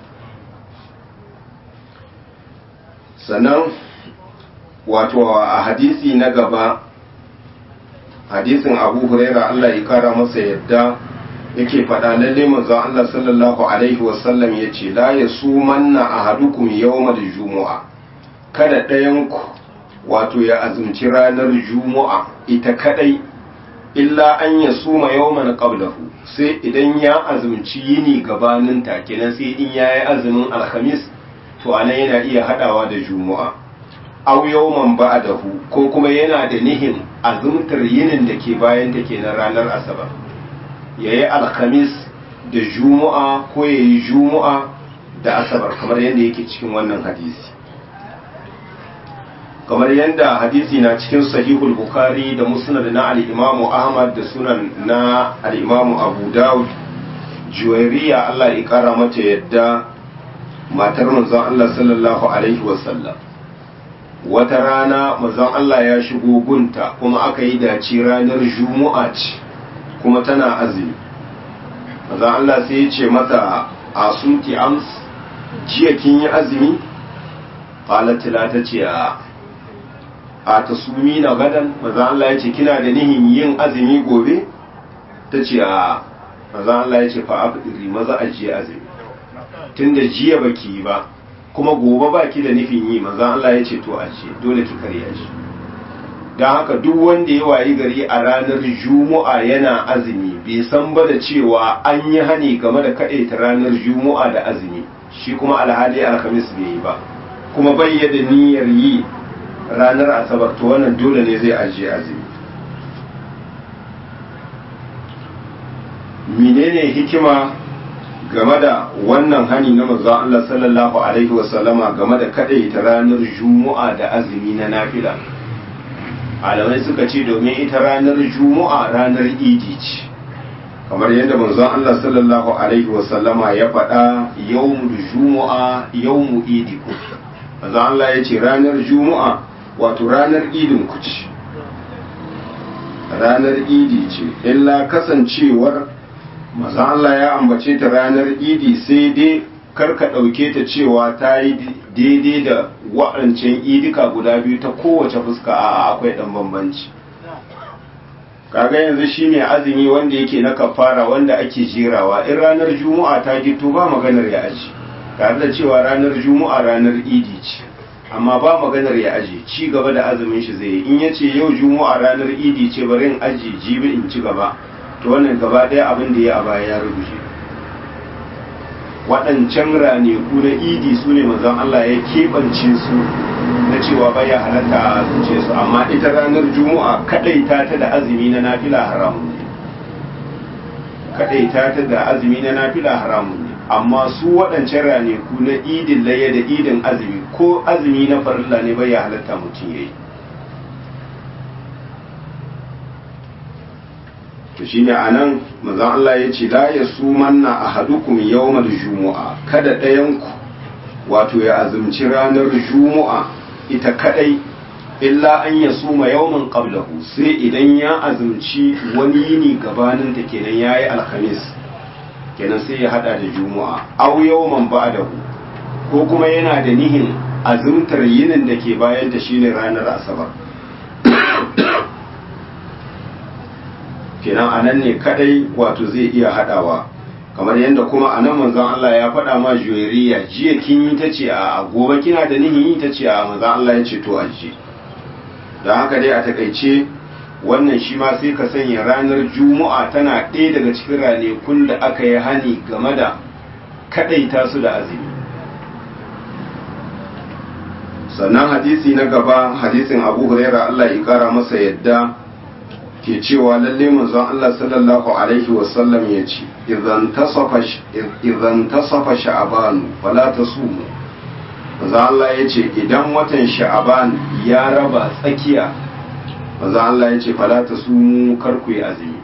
sannan wato a hadisi na gaba hadisin Abu Huraira Allah ya kara masa yadda yake faɗa lalle manzon Allah sallallahu alaihi wasallam yace la yasumanna ahadukum yawmal jumu'a, kada ɗayan ku wato ya azumci ranar juma'a ita kadai illa an yasuma yawman qablahu, sai idan ya azumci yini gabanin ta kenan sai in yayi azumin alhamis to anan yana iya hadawa da juma'a. aw yawman ba'dahu, ko kuma yana da nihin azumtar yinin da ke bayan ta kenan ranar asabar, yayi alhamis da juma'a ko yayi juma'a da asabar kamar yadda yake cikin wannan hadisi. kamar yadda hadisi na cikin sahihul bukhari da musnad na al-imam ahmad da sunan na al-imam abu dawud, juwairiya Allah ya kara mata yadda matar manzon Allah sallallahu alaihi wasallam wata rana manzon Allah ya shigo gunta kuma aka yi dace ranar juma'a ce kuma tana azumi. manzon Allah sai ya ce mata asunti ams, jiya kin yi azumi? qalat la, tace a a tasumi na gadan. manzon Allah ya ce kina da nihin yin azumi gobe? tace a. manzon Allah ya ce fa afdiri, maza ajiye azumi tunda jiya baki yi ba kuma gobe baki da nufin yi. manzon Allah ya ce to ajiye, dole ki karya shi. don haka duk wanda ya wayi gari a ranar juma'a yana azumi bai san ba da cewa an yi hani game da kaɗaita ranar juma'a da azumi, shi kuma alhali alhamis bai yi ba kuma bai da niyyar yi ranar asabar, to wannan dole ne zai ajiye azumi. menene hikima game da wannan hani na manzon Allah sallallahu alaihi wasallama game da kadaita ranar juma'a da azumi na nafila? malamai suka ce domin ita ranar juma'a ranar idi ce, kamar yadda manzon Allah sallallahu alaihi wasallama ya faɗa yawmul juma'a yawmu idikum. manzon Allah ya ce ranar juma'a wato ranar idin ku ce, ranar idi ce, illa kasancewar manzon Allah ya ambace ta ranar idi sai dai karka ɗauke ta cewa ta yi daidai da waɗancan idika guda biyu ta kowace fuska, a akwai ɗan bambanci. kaga yanzu shi mai azumi wanda yake na kafara wanda ake jerawa in ranar juma'a ta gito ba maganar ya aji, tare da cewa ranar juma'a ranar idi ce amma ba maganar ya aji, ci gaba da azumin shi zai yi. in ya ce yau juma'a ranar idi ce bari in aji jibi in ci gaba, to wannan gaba ɗaya abin da ya a baya ya rubuce. waɗancan raneku na idi su ne manzon Allah ya keɓance su na cewa baya halatta a zuce su, amma ita ranar juma'a kaɗaita ta da azumi na nafila haramun ne, kaɗaita ta da azumi na nafila haramun ne. amma su waɗancan raneku na idin layya da idin azumi ko azumi na farilla ne baya halatta mutum ya yi. to shine anan manzon Allah ya ce la yasumanna ahadukum yawmal jumu'a, kada ɗayanku wato ya azumci ranar jumu'a ita kadai, illa an yasuma yawman qablahu, sai idan ya azumci wani yini gabanin ta kenan yayi alhamis kenan sai ya hada da jumu'a, aw yawman ba'dahu, ko kuma yana da nihin azumtar yinin da ke bayan ta shine ranar asabar. kenan anan ne kadai wato zai iya hadawa, kamar yadda kuma anan manzon Allah ya faɗa ma juwairiya jiya kin yi tace a gobe kina da nihin yi tace a manzon Allah ya ce to aje. don haka dai a takaice wannan shi ma sai ka sanya ranar juma'a tana ɗaya daga cikin ranakun da aka yi hani game da kadaita su da azumi. sannan hadisi na gaba hadisin Abu Huraira Allah ya kara masa yadda ke cewa lalle manzon Allah sallallahu alaihi wasallam ya ce idan tasafa idan tasafa sha'ban fala tasumu. manzon Allah ya ce idan watan sha'ban ya raba tsakiya, manzon Allah ya ce fala tasumu, kar ku yi azumi.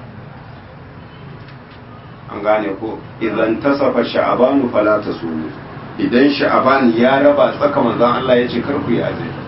an gane ko idan tasafa sha'ban fala tasumu, idan sha'ban ya raba tsaka manzon Allah ya ce kar ku yi azumi.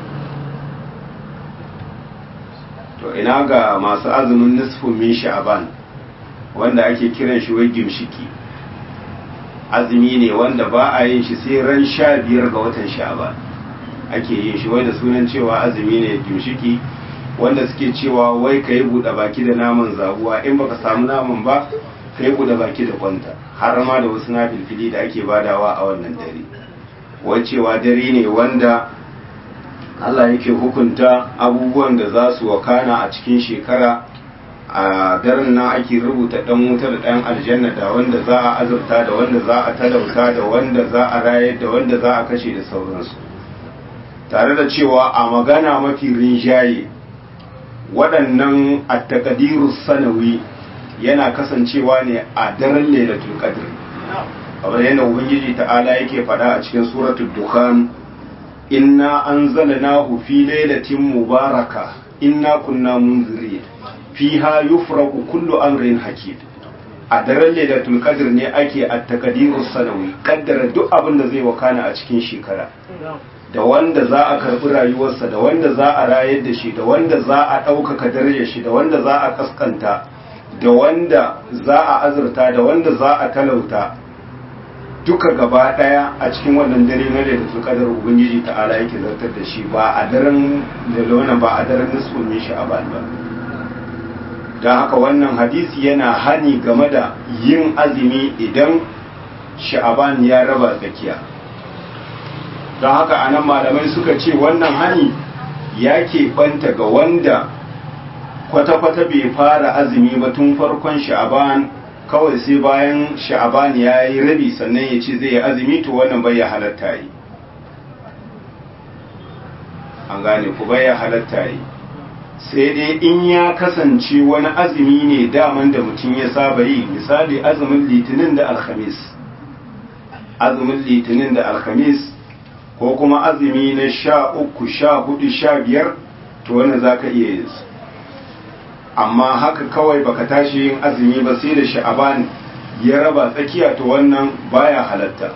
to ina ga masu azumin nisfin min sha'ban wanda ake kiran shi wai gimshiki, azumi ne wanda ba a yin shi sai ran sha biyar ga watan sha'ban ake yin shi, wai da sunan cewa azumi ne gimshiki, wanda suke cewa wai ka yi buɗe baki da naman zabuwa, in baka samu naman ba ka yi buɗe baki da kwanta, har ma da wasu na filfili da ake badawa a wannan dare, wai cewa dare ne wanda Allah yake hukunta abubuwan da za su wakana a cikin shekara. a daren nan ake rubuta dan wuta da dan aljanna, da wanda za a azurta da wanda za a talauta da wanda za a rayar da wanda za a kashe da sauransu, tare da cewa a magana mafi rinjaye waɗannan at-taqdirus sanawi yana kasancewa ne a daren lailatul qadr, kamar yadda ubangiji ta'ala yake faɗa a cikin suratul dukhan, inna anzalnahu fi lailatin mubaraka inna kunna munzirin fiha yufraqu kullu amrin hakim. a daren lailatul qadr ne ake at-taqdirus sanawi, kaddara duk abin da zai wakana a cikin shekara, da wanda za a karbi rayuwarsa, da wanda za a rayar da shi, da wanda za a ɗaukaka darajar shi, da wanda za a kaskanta, da wanda za a azurta, da wanda za a talauta, duka gaba daya a cikin wannan dare na da su kadar ubangiji ta'ala yake zartar da shi, ba a daren da lona ba a daren nisfin min sha'ban ba. don haka wannan hadisi yana hani game da yin azumi idan sha'ban ya raba tsakiya. don haka anan malamai suka ce wannan hani ya keɓanta ga wanda kwata-kwata bai fara azumi ba tun farkon sha'ban, kawai sai bayan sha'aban ya yi rabi sannan ya ce zai yi azumi, to wannan bai ya halatta yi. an gane ku, bai ya halatta yi, sai dai in ya kasance wani azumi ne daman da mutum ya saba yi, misali azumin litinin da alhamis azumin litinin da alhamis ko kuma azumi na sha uku sha hudu sha biyar, to wannan za ka iya yin su. amma haka kawai baka tashi yin azumi ba sai da sha'aban ya raba tsakiya, to wannan baya halatta.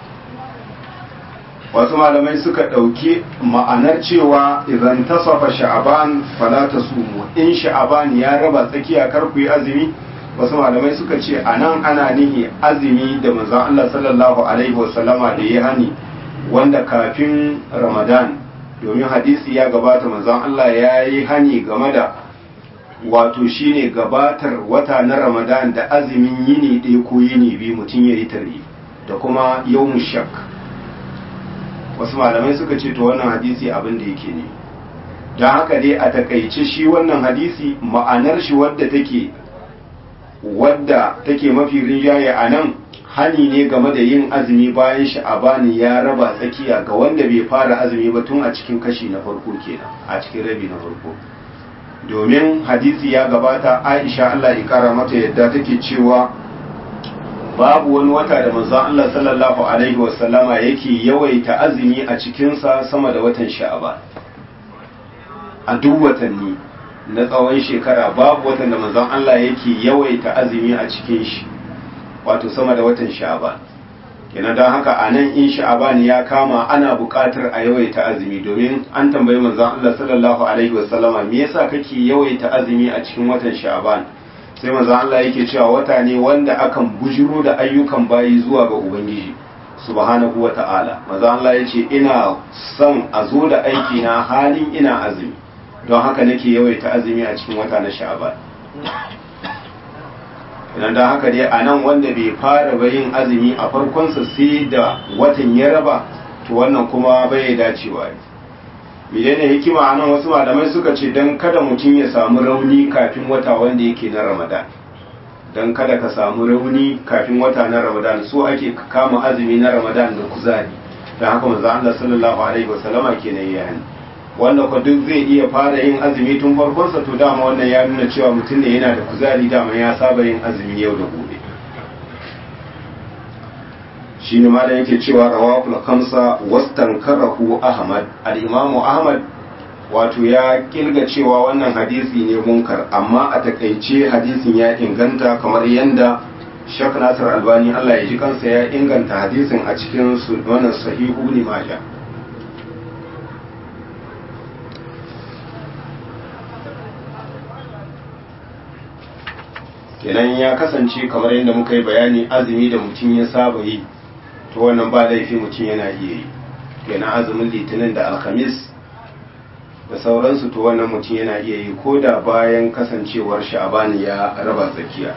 wasu malamai suka ɗauki ma'anar cewa idan tasafa sha'aban fala tasumu, in sha'aban ya raba tsakiya kar ku yi azumi. wasu malamai suka ce anan ana nihi azumi da manzon Allah sallallahu alaihi wasallama da ya hani wanda kafin Ramadan, domin hadisi ya gabata manzon Allah ya yi hani game da wato shine gabatar wata na Ramadan da azumin yini ɗaya ko yini biyu mutum ya yi tare, da kuma yawmu shak. wasu malamai suka ce to wannan hadisi abin da yake ne. don haka dai a takaice shi wannan hadisi ma'anar shi wadda take wadda take mafi rinjaye a nan, hani ne game da yin azumi bayan sha'abani ya raba tsakiya ga wanda bai fara azumi ba tun a cikin kashi na farko kenan, a cikin rabi na farko. domin hadisi ya gabata, Aisha Allah ya kara mata yadda take cewa babu wani wata da manzon Allah sallallahu alaihi wasallama yake yawaita azumi a cikinsa sama da watan sha'aban. a duk watanni na tsawon shekara babu watan da manzon Allah yake yawaita azumi a cikin shi wato sama da watan sha'ban kenan don haka a nan in sha'ban ya kama ana buƙatar a yawaita azumi domin an tambayi manzon Allah sallallahu alaihi wasallama me yasa kake yawaita azumi a cikin watan sha'ban sai manzon Allah yake cewa wata ne wanda akan bujiro da ayyukan bayi zuwa ga ubangiji subhanahu wa ta'ala manzon Allah yace ina son a zo da aiki na halin ina azumi don haka nake yawaita azumi a cikin wata na sha'ban idan da haka dai a nan wanda bai fara bayin azumi a farkonsa sai da watan ya raba to wannan kuma bai dacewa ne menene hikima a nan wasu malamai suka ce don kada mutum ya samu rauni kafin wata wanda yake na ramadan don kada ka samu rauni kafin wata na ramadan so ake kama azumi na ramadan da kuzari don haka manzo Allah sallallahu alaihi wasallama kenan ya hani wanda ko duk zai iya fara yin azumi tun farkonsa to dama wannan ya nuna cewa mutum ne yana da kuzari dama ya saba yin azumi yau da gobe shi ne ma da yake cewa rawahul khamsa wastankarahu ahmad al-imam ahmad wato ya kilga cewa wannan hadisi ne munkar amma a takaice hadisin ya inganta kamar yanda Sheikh Nasir Albani Allah ya ji kansa ya inganta hadisin a cikin wannan sahihu Ibn Majah kenan ya kasance kamar yadda muka yi bayani azumi da mutum ya saba yi to wannan ba laifi mutum yana iya yi kenan azumin litinin da alhamis da sauransu to wannan mutum yana iya yi ko da bayan kasancewar sha'ban ya raba tsakiya.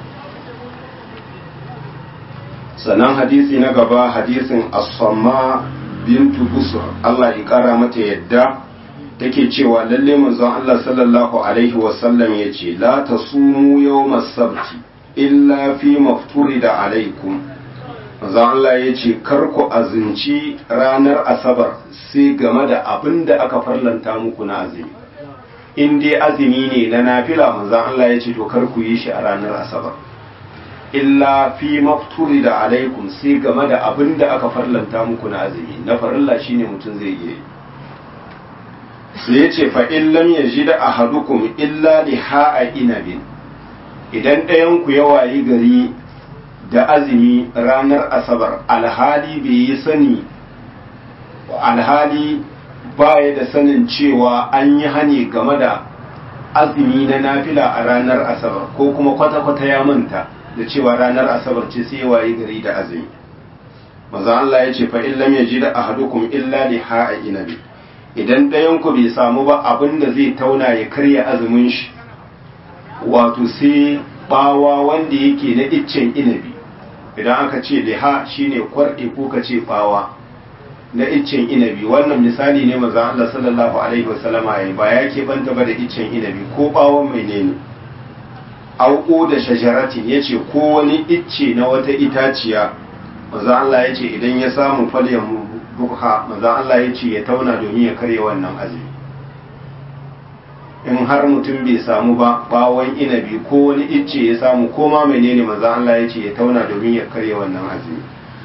Sannan hadisi na gaba hadisin as-samma bintu busr Allah ya kara mata yadda take cewa lalle manzon Allah sallallahu alaihi wasallam yace la tasumu yawmas sabti illa fi mafturida alaikum manzon Allah yace kar ku azinci ranar asabar sai game da abin da aka farlanta muku na azumi in dai azumi ne na nafila manzon Allah yace to kar ku yi shi a ranar asabar illa fi mafturida alaikum sai game da abin da aka farlanta muku na azumi na farilla shine mutum zai yi sai ya ce fa'in lam ya ji da a hadukum illa li ha'a inabin idan ɗayanku ya wayi gari da azumi ranar asabar alhali bai yi sani alhali baya da sanin cewa an yi hani game da azumi na nafila a ranar asabar ko kuma kwata-kwata ya manta da cewa ranar asabar ce sai ya wayi gari da azumi maza Allah ya ce fa'in lam ya ji da a hadukum illa li ha'a inabin idan ɗayanku bai samu ba abin da zai tauna ya karya azumin shi wato sai bawa wanda yake na iccen inabi idan aka ce liha shine kwarɗe ko ka ce bawa na iccen inabi wannan misali ne maza Allah sallallahu alaihi wasallama yayi ba ya ke banta ba da iccen inabi ko bawon menene auko da shajaratin yace ko wani icce na wata itaciya maza Allah yace idan ya samu falyan buha maza Allah ya ce ya tauna domin ya karya wannan azumi in har mutum bai samu ba bawon inabi ko wani icce ya samu ko ma menene maza Allah ya ce ya tauna domin ya karya wannan azumi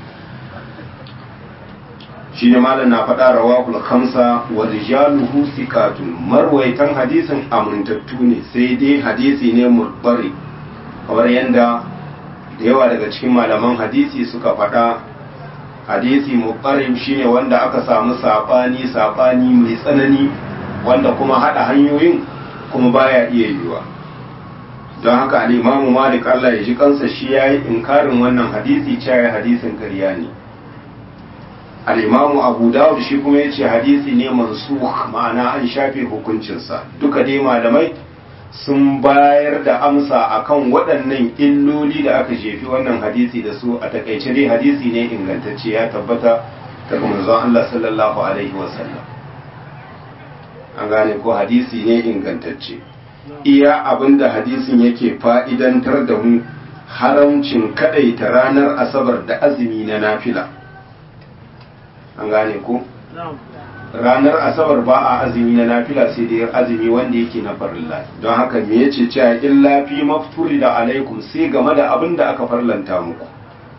shi ne malam na faɗa rawahul khamsa wa rijaluhu thiqatun marwaitan hadisin amintattu ne sai dai hadisi ne murbari kamar yanda da yawa daga cikin malaman hadisi suka faɗa hadisi muqarrib shine wanda aka samu sabani sabani mai tsanani wanda kuma hada hanyoyin kuma baya iya yiwa don haka al-Imam Malik Allah ya ji kansa shi yayi inkarin wannan hadisi cewa hadisin ƙarya ne al-Imam Abu Dawud shi kuma yace hadisi ne mansukh ma'ana an shafe hukuncin sa duka dai malamai sun bayar da amsa akan waɗannan illoli da aka jefi wannan hadisi da su a takaice dai hadisi ne ingantacce ya tabbata daga manzon Allah sallallahu alaihi wasallam an gane ko hadisi ne ingantacce iya abinda hadisin yake fa'idantar da mu haramcin kadaita ranar asabar da azumi na nafila an gane ko ranar asabar ba a azumi na nafila sai dai azumi wanda yake na farilla don haka me yace cewa illa fi mafturi da alaikum sai game da abin da aka farlanta muku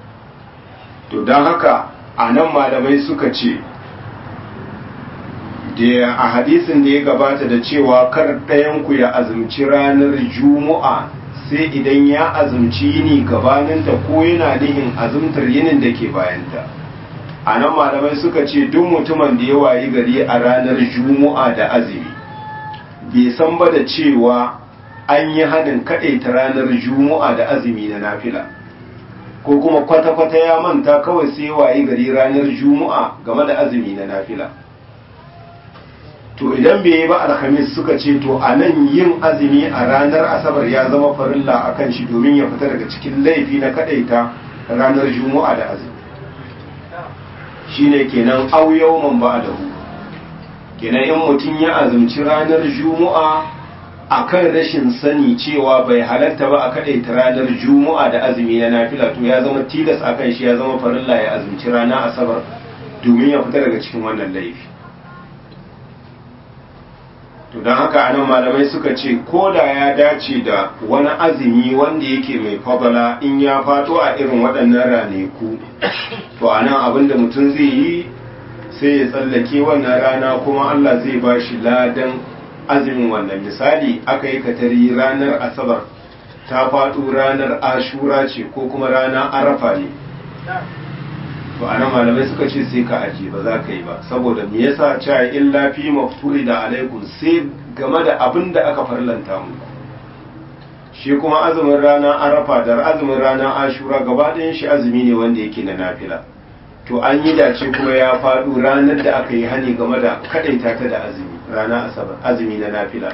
to don haka a nan malamai suka ce da a hadisin da ya gabata da cewa kar ɗayanku ya azumci ranar juma'a sai idan ya azumci yini gabaninta ko yana nihin azumtar yinin da ke bayanta. A nan malamai suka ce duk mutumin da ya wayi gari a ranar juma'a da azumi bai san ba da cewa an yi hanin kaɗaita ranar juma'a da azumi na nafila, ko kuma kwata-kwata ya manta kawai sai wayi gari ranar juma'a game da azumi na nafila. To idan bai yi ba alhamis suka ce to a nan yin azumi a ranar asabar ya zama farilla a kan shi domin ya fita daga cikin laifi na kaɗaita ranar juma'a da azumi. Shi ne kenan au yawman ba da hu, kenan in mutum ya azumci ranar juma'a a kan rashin sani cewa bai halatta ba a kaɗaita ranar juma'a da azumi na nafila, to ya zama tilas a kan shi, ya zama farilla ya azumci ranar asabar domin ya fita daga cikin wannan laifi. To don haka anan malamai suka ce ko da ya dace da wani azumi wanda yake mai fadala in ya fato a irin waɗannan ranaku, to anan abinda mutum zai yi sai ya tsallake wannan rana kuma Allah zai ba shi ladan azumin wannan. Misali aka yi katari ranar asabar ta faɗo ranar ashura ce ko kuma ranar arafa ne, to anan malamai suka ce sai ka aje ba za ka yi ba, saboda me yasa cewa illa fi mafturi da alaikum, sai game da abin da aka farlanta muku. Shi kuma azumin ranar arafa da azumin ranar ashura gaba ɗayan shi azumi ne wanda yake na nafila, to an yi dace kuma ya faɗo ranar da aka yi hani game da kaɗaita ta da azumi, ranar asabar azumi na nafila.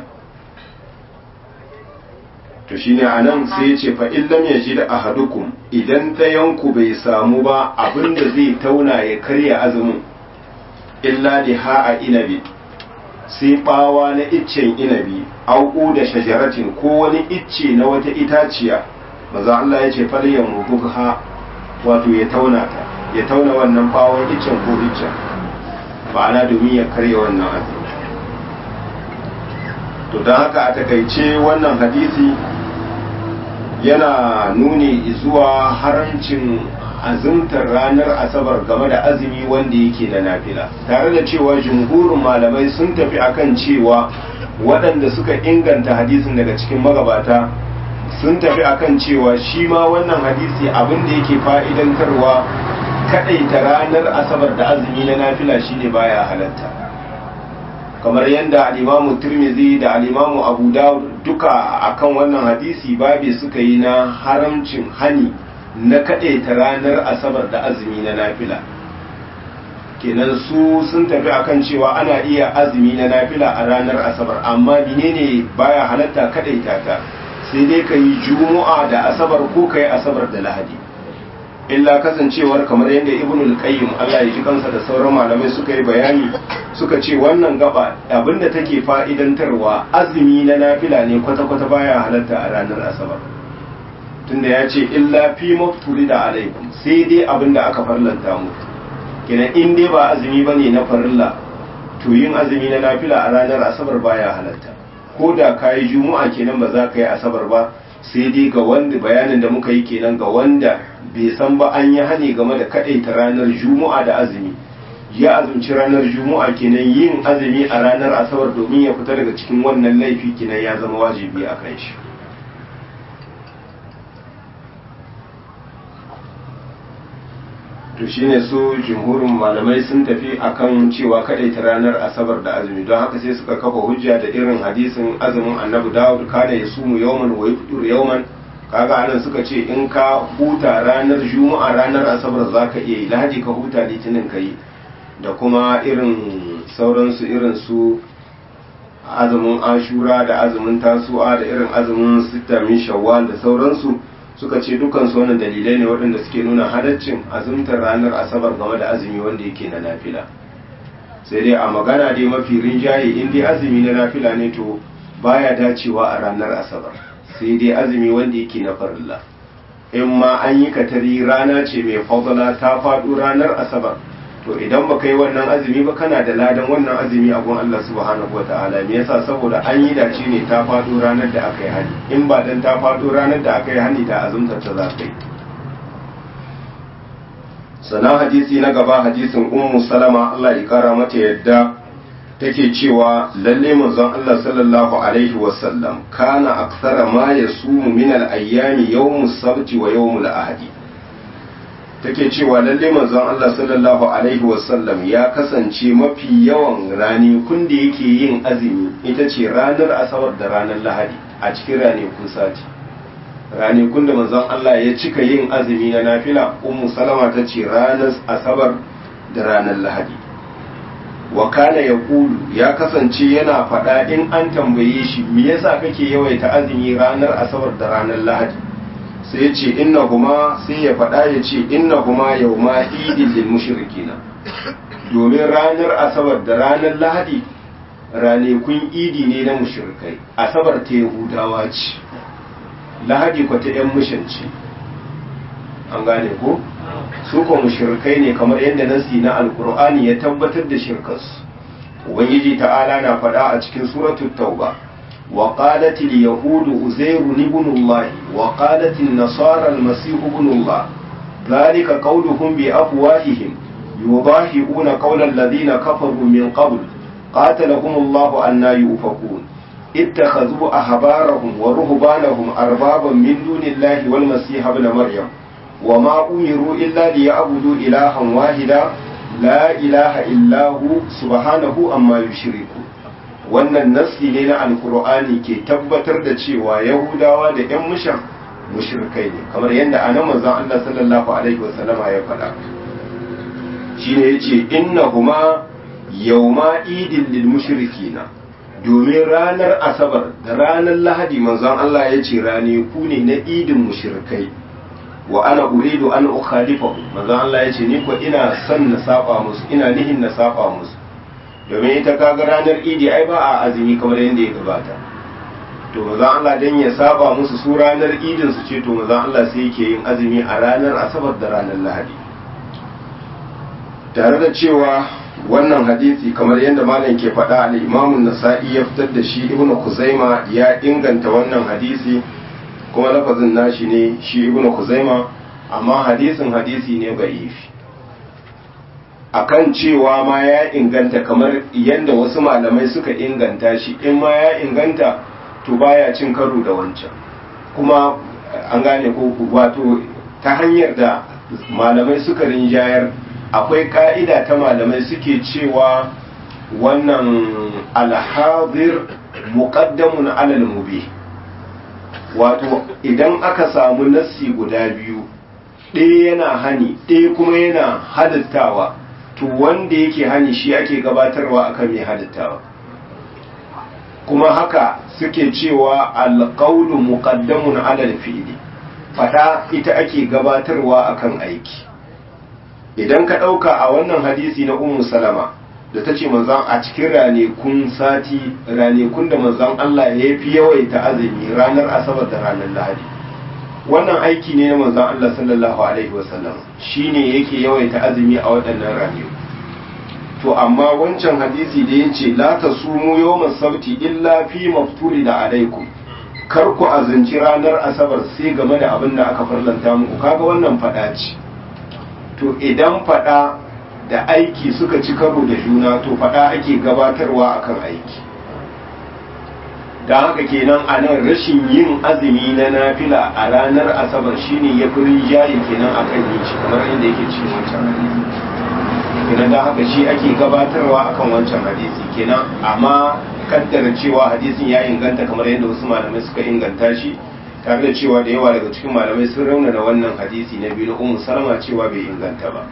To shine anan sai ya ce fa illam yajid ahadukum, idan ɗayanku bai samu ba abinda zai tauna ya karya azumin, illa liha a inabi, sai bawa na iccen inabi, auku da shajaratin ko wani icce na wata itaciya, maza Allah ya ce fal yamubha, wato ya tauna ta, ya tauna wannan bawon iccen ko iccen, ma'ana domin ya karya wannan azumi. To don haka a takaice wannan hadisi yana nuni zuwa haramcin azumtar ranar asabar game da azumi wanda yake na nafila, tare da cewa jumhurin malamai sun tafi akan cewa waɗanda suka inganta hadisin daga cikin magabata sun tafi akan cewa shi ma wannan hadisi abin da yake fa'idantarwa kaɗaita ranar asabar da azumi na nafila shine baya halatta, kamar yadda al'imamu Tirmidhi da al'imamu Abu Dawud duka akan wannan hadisi babi suka yi na haramcin hani na kaɗaita ranar asabar da azumi na nafila. Kenan su sun tafi akan cewa ana iya azumi na nafila a ranar asabar, amma menene baya halatta kaɗaita ta, sai dai ka yi juma'a da asabar ko ka yi asabar da lahadi. Illa kasancewar kamar yadda Ibnul Qayyim Allah ya ji kansa da sauran malamai suka yi bayani, suka ce wannan gaba abinda take fa'idantarwa azumi na nafila ne kwata-kwata baya halatta a ranar asabar, tunda ya ce illa fi mafturi da alaikum, sai dai abinda aka farlanta mu. Kenan in dai ba azumi bane na farilla, to yin azumi na nafila a ranar asabar baya halatta, ko da ka yi juma'a kenan ba za ka yi asabar ba, sai dai ga wanda bayanin da muka yi kenan ga wanda bai san ba an yi hani game da kaɗaita ranar juma'a da azumi, ya azumci ranar juma'a kenan yin azumi a ranar asabar domin ya fita daga cikin wannan laifi kenan ya zama wajibi a kan shi. to shine su jumhurin malamai sun tafi akan cewa kaɗaita ranar asabar da azumi, don haka sai suka kafa hujja da irin hadisin azumin annabi Dawud kana ya sumu yawman wa yafṭuru yawman. Kaga anan suka ce in ka huta ranar juma'a ranar asabar zaka iya yi, lahadi ka huta litinin ka yi, da kuma irin sauransu irin su azumin ashura da azumin tasu'a da irin azumin sitta min shawwal da sauransu, suka ce dukansu wannan dalilai ne waɗanda suke nuna halaccin azumtar ranar asabar game da azumi wanda yake na nafila. Sai dai a magana dai mafi rinjaye in dai azumi na nafila ne to baya dacewa a ranar asabar, sai dai azumi wanda yake na farilla. In ma an yi katari rana ce mai fadala ta faɗo ranar asabar, to idan baka yi wannan azumi ba kana da ladan wannan azumi a gun Allah subhanahu wataala. Me yasa? Saboda an yi dace ne ta faɗo ranar da aka yi hani, in ba dan ta faɗo ranar da aka yi hani da azumtar ta za ka yi. Sana hadisi na gaba hadisin ummu salama Allah ya kara mata yadda take cewa lalle manzon Allah sallallahu alaihi wasallam kana akthara ma yasumu min al-ayyami yawmus sabti wa yawmul ahadi take cewa lalle manzon Allah sallallahu alaihi wasallam ya kasance mafi yawan ranakun da yake yin azumi ita ce ranar asabar da ranar lahadi a cikin ranakun sati ranakun da manzon Allah ya cika yin azumi na nafila ummu salama ta ce ranar asabar da ranar lahadi wa kana yaqulu ya kasance yana faɗa in an tambaye shi me yasa kake yawaita azumi ranar asabar da ranar lahadi sai ya ce innahuma sai ya faɗa ya ce innahuma yawma idin lil mushrikina domin ranar asabar da ranar lahadi ranakun idi ne na mushrikai asabar ta yahudawa ce lahadi ko ta yan mushanci an gane ko su ko mushrikai ne kamar yadda nasi na alkur'ani ya tabbatar da shirkarsu ubangiji ta'ala na faɗa a cikin suratul tauba wa qalat al yahud uzair ibn allah wa qalat an nasara al masih ibn allah dhalika qawluhum bi afwahihim yudahi'una qawla alladhina kafaru min qabl qatalahum allah anna yufakun ittakhadhu ahbarahum wa ruhbanahum arbaban min dunillahi wal masih ibn maryam وما أمروا إلا ليعبدوا إلها واحدا لا إله إلا هو سبحانه أما يشركون wannan nassi ne na alkur'ani ke tabbatar da cewa yahudawa da yan mushan mushrikai ne kamar yadda anan manzon Allah sallallahu alaihi wasallama ya faɗa shine yace innahuma yawma idin lil mushrikina domin ranar asabar da ranar lahadi manzon Allah ya ce rane ku ne na idin mushrikai wa ana uridu an ukhalifahu manzo Allah yace ni ko ina son na saba musu ina nihin na saba musu domin ita kaga ranar idi ai ba a azumi kamar yadda ya gabata to manzo Allah dan ya saba musu su ranar idin su ce to manzo Allah sai yake yin azumi a ranar asabar da ranar lahadi tare da cewa wannan hadisi kamar yadda malam ke faɗa al-Imam an-Nasa'i ya fitar da shi Ibn Khuzaima ya inganta wannan hadisi kuma lafazin nashi ne shi ibnu Khuzaima amma hadisin hadisi ne da'ifi akan cewa ma ya inganta kamar yadda wasu malamai suka inganta shi in ma ya inganta to baya cin karo da wancan kuma an gane ko wato ta hanyar da malamai suka rinjayar akwai ka'ida ta malamai suke cewa wannan alhadir muqaddamun alal mubih wato idan aka samu nassi guda biyu ɗaya yana hani ɗaya kuma yana halittawa to wanda yake hani shi ake gabatarwa akan mai halittawa kuma haka suke cewa alqawlu muqaddamun ala al-fi'li fada ita ake gabatarwa akan aiki idan ka ɗauka a wannan hadisi na ummu salama da ta ce manzan a cikin ranekun sati ranekun da manzan Allah ya fi yawaita azumi ranar asabar da ranar lahadi wannan aiki ne na manzan Allah sallallahu alaihi wasallam shine yake yawaita azumi a waɗannan raneku to amma wancan hadisi da ya ce la tasumu yawmas sabti illa fi mafturi da alaikum kar ku azunci ranar asabar sai game da abin da aka farlanta muku kaga wannan fada ce to idan fada da aiki suka ci karo da juna to fada ake gabatarwa akan aiki da haka kenan a nan rashin yin azumi na nafila a ranar asabar shine ya fi rinjaye kenan akan yin shi kamar inda yake cikin wancan hadisi kenan da haka shi ake gabatarwa akan wancan hadisi kenan amma kaddara cewa hadisin ya inganta kamar yadda wasu malamai suka inganta shi tare da cewa da yawa daga cikin malamai sun raunana wannan hadisi na biyu na ummu salama cewa bai inganta ba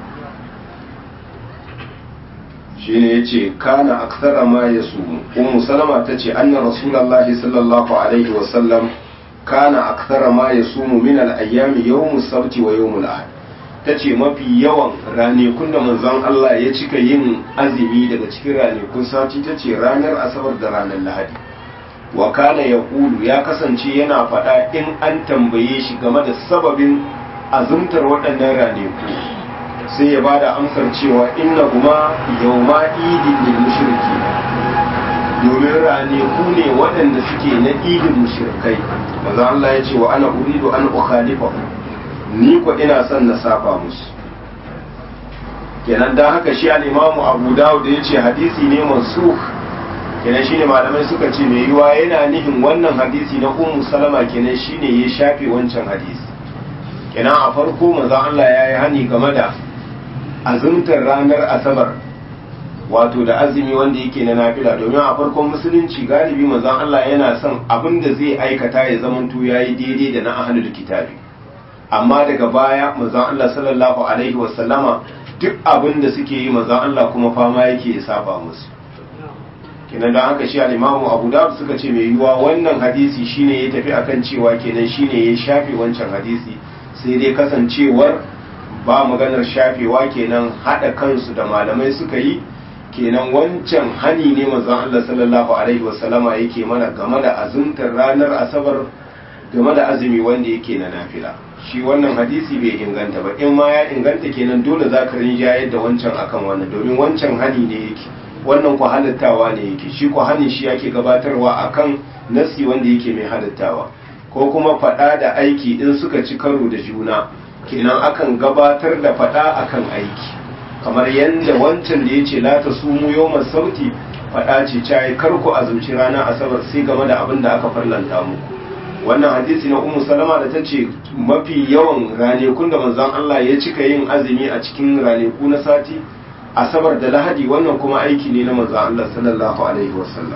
shine yace kana akthara ma yasum ummu salama tace anna rasulullahi sallallahu alaihi wa sallam kana akthara ma yasumu min al-ayyami yawm as-sabt wa yawm al-ahad tace mafi yawan ranakun da manzon Allah ya cika yin azumi daga cikin ranakun sati tace ranar asabar da ranar lahadi wa kana yaqulu ya kasance yana faɗa in an tambaye shi game da sababin azumtar waɗannan ranaku sai ya bada amsar cewa inna kuma yawma idin lil mushriki domin ranaku ne waɗanda suke na idin mushrikai manzo Allah ya ce wa ana uridu an ukhalifa ni ko ina son na saba musu kenan dan haka shi al-Imam Abu Dawud ya ce hadisi ne mansukh kenan shine malamai suka ce mai yiwa yana nihin wannan hadisi na ummu salama kenan shine ya shafe wancan hadisi kenan a farko manzon Allah ya yi hani game da azumtar ranar asabar wato da azumi wanda yake na nafila domin a farkon musulunci galibi manzon Allah yana son abin da zai aikata ya zamanto yayi daidai da na ahlul kitabi amma daga baya manzon Allah sallallahu alaihi wasallama duk abin da suke yi manzon Allah kuma fama yake ya saba musu kenan da haka shi al-Imam Abu Dawud suka ce mai yiwa wannan hadisi shine ya tafi akan cewa kenan shine ya shafe wancan hadisi sai dai kasancewar ba maganar shafewa kenan hada kansu da malamai suka yi kenan wancan hani ne manzon Allah sallallahu alaihi wasallama yake mana game da azumtar ranar asabar game da azumi wanda yake na nafila shi wannan hadisi bai inganta ba in ma ya inganta kenan dole zaka rinjayar da wancan akan wannan domin wancan hani ne yake wannan ku halittawa ne yake shi ku hani shi yake gabatarwa akan nasi wanda yake mai halittawa ko kuma fada da aiki in suka ci karo da juna kenan akan gabatar da fada akan aiki kamar yadda wancan da ya ce la ta sumu yawman sauti faɗa ce cayi kar ku azumci rana asabar sai game da abin da aka farlanta muku wannan hadisi na ummu salama da ta ce mafi yawan ranakun da manzon Allah ya cika yin azumi a cikin ranaku na sati asabar da lahadi wannan kuma aiki ne na manzon Allah sallallahu alaihi wasallam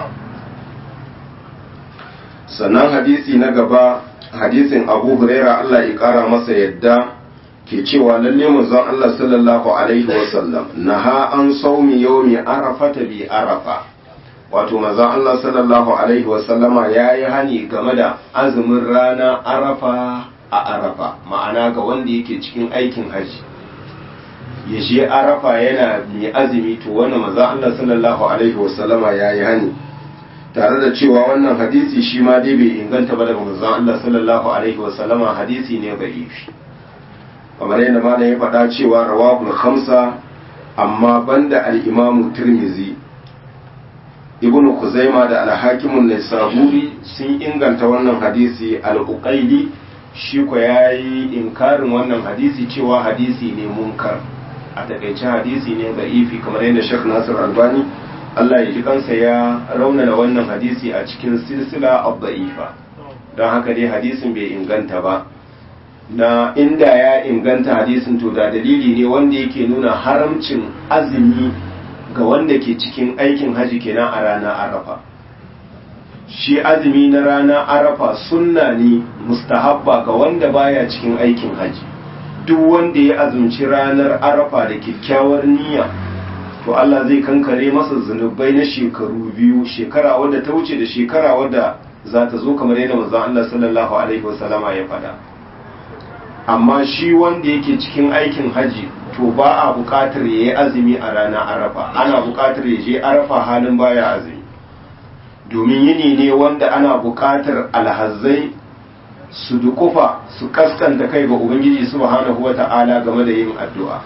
sannan hadisi na gaba hadisin Abu Huraira Allah ya kara masa yadda ke cewa lalle manzon Allah sallallahu alaihi wasallam naha an saumi yawmi arafata bi arafa wato manzon Allah sallallahu alaihi wasallama yayi hani game da azumin rana arafa a arafa ma'ana ga wanda yake cikin aikin haji ya je arafa yana mai azumi to wannan manzon Allah sallallahu alaihi wasallama yayi hani tare da cewa wannan hadisi shi ma dai bai inganta ba daga manzon Allah sallallahu alaihi wasallama hadisi ne da'ifi kamar yadda malam ya faɗa cewa rawahul khamsa amma banda al-imamu tirmizi ibnu kuzaima da al-hakim an-nisaburi sun inganta wannan hadisi al-uqayli shi ko yayi inkarin wannan hadisi cewa hadisi ne munkar a takaice hadisi ne da'ifi kamar yadda Sheikh Nasir Albani Allah ya ji kansa ya raunana wannan hadisi a cikin silsila ad-da'ifa don haka dai hadisin bai inganta ba na inda ya inganta hadisin to da dalili ne wanda yake nuna haramcin azumi ga wanda ke cikin aikin haji kenan a ranar arafa shi azumi na ranar arafa sunna ne mustahabba ga wanda baya cikin aikin haji duk wanda ya azumci ranar arafa da kyakkyawar niyya to Allah zai kankare masa zunubai na shekaru biyu shekara wadda ta wuce da shekara wadda za ta zo kamar yadda manzon Allah sallallahu alaihi wasallama ya faɗa amma shi wanda yake cikin aikin haji to ba a buƙatar ya yi azumi a ranar arafa ana buƙatar ya je arafa halin baya azumi domin yini ne wanda ana buƙatar alhazzai su dukufa su kaskanta kai ga ubangiji subhanahu wata'ala game da yin addu'a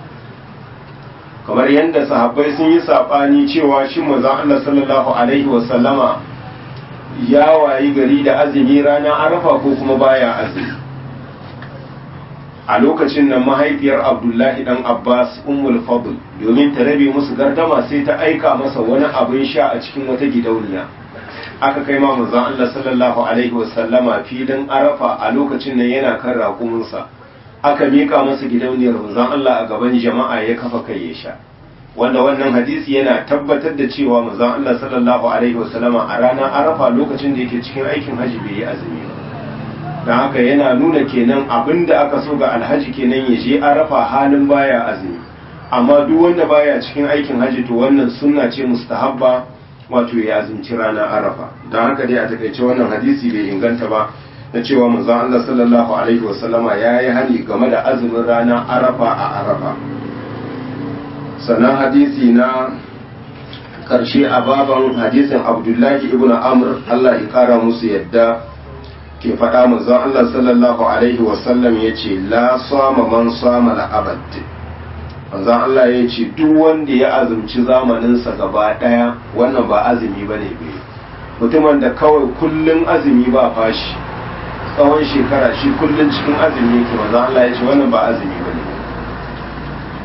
kamar yadda sahabbai sun yi saɓani cewa shi manzon Allah sallallahu alaihi wasallama ya wayi gari da azumi ranar arafa ko kuma baya azumi a lokacin nan mahaifiyar abdullahi dan abbas ummul fadl domin ta rabe musu gardama sai ta aika masa wani abin sha a cikin wata gidauniya aka kai ma manzon Allah sallallahu alaihi wasallama filin arafa a lokacin nan yana kan raƙuminsa aka mika masa gidauniyar manzon Allah a gaban jama'a ya kafa kai ya sha wanda wannan hadisi yana tabbatar da cewa manzon Allah sallallahu alaihi wasallama a ranar arafa lokacin da yake cikin aikin haji bai yi azumi ba don haka yana nuna kenan abinda aka so ga alhaji kenan ya je arafa halin baya azumi amma duk wanda baya cikin aikin haji to wannan sunna ce mustahabba wato ya azumci ranar arafa don haka dai a takaice wannan hadisi bai inganta ba na cewa manzon Allah sallallahu alaihi wasallama ya yi hani game da azumin ranar arafa a arafa sannan hadisi na karshe a baban hadisin abdullahi ibn amr Allah ya kara musu yadda ke faɗa manzon Allah sallallahu alaihi wasallam ya ce la sama man sama la'abad manzon Allah ya ce duk wanda ya azumci zamaninsa gaba ɗaya wannan ba azumi ba ne bai mutumin da kawai kullum azumi ba fashi tsawon shekara shi kullum cikin azumi yake manzon Allah ya ce wannan ba azumi ba ne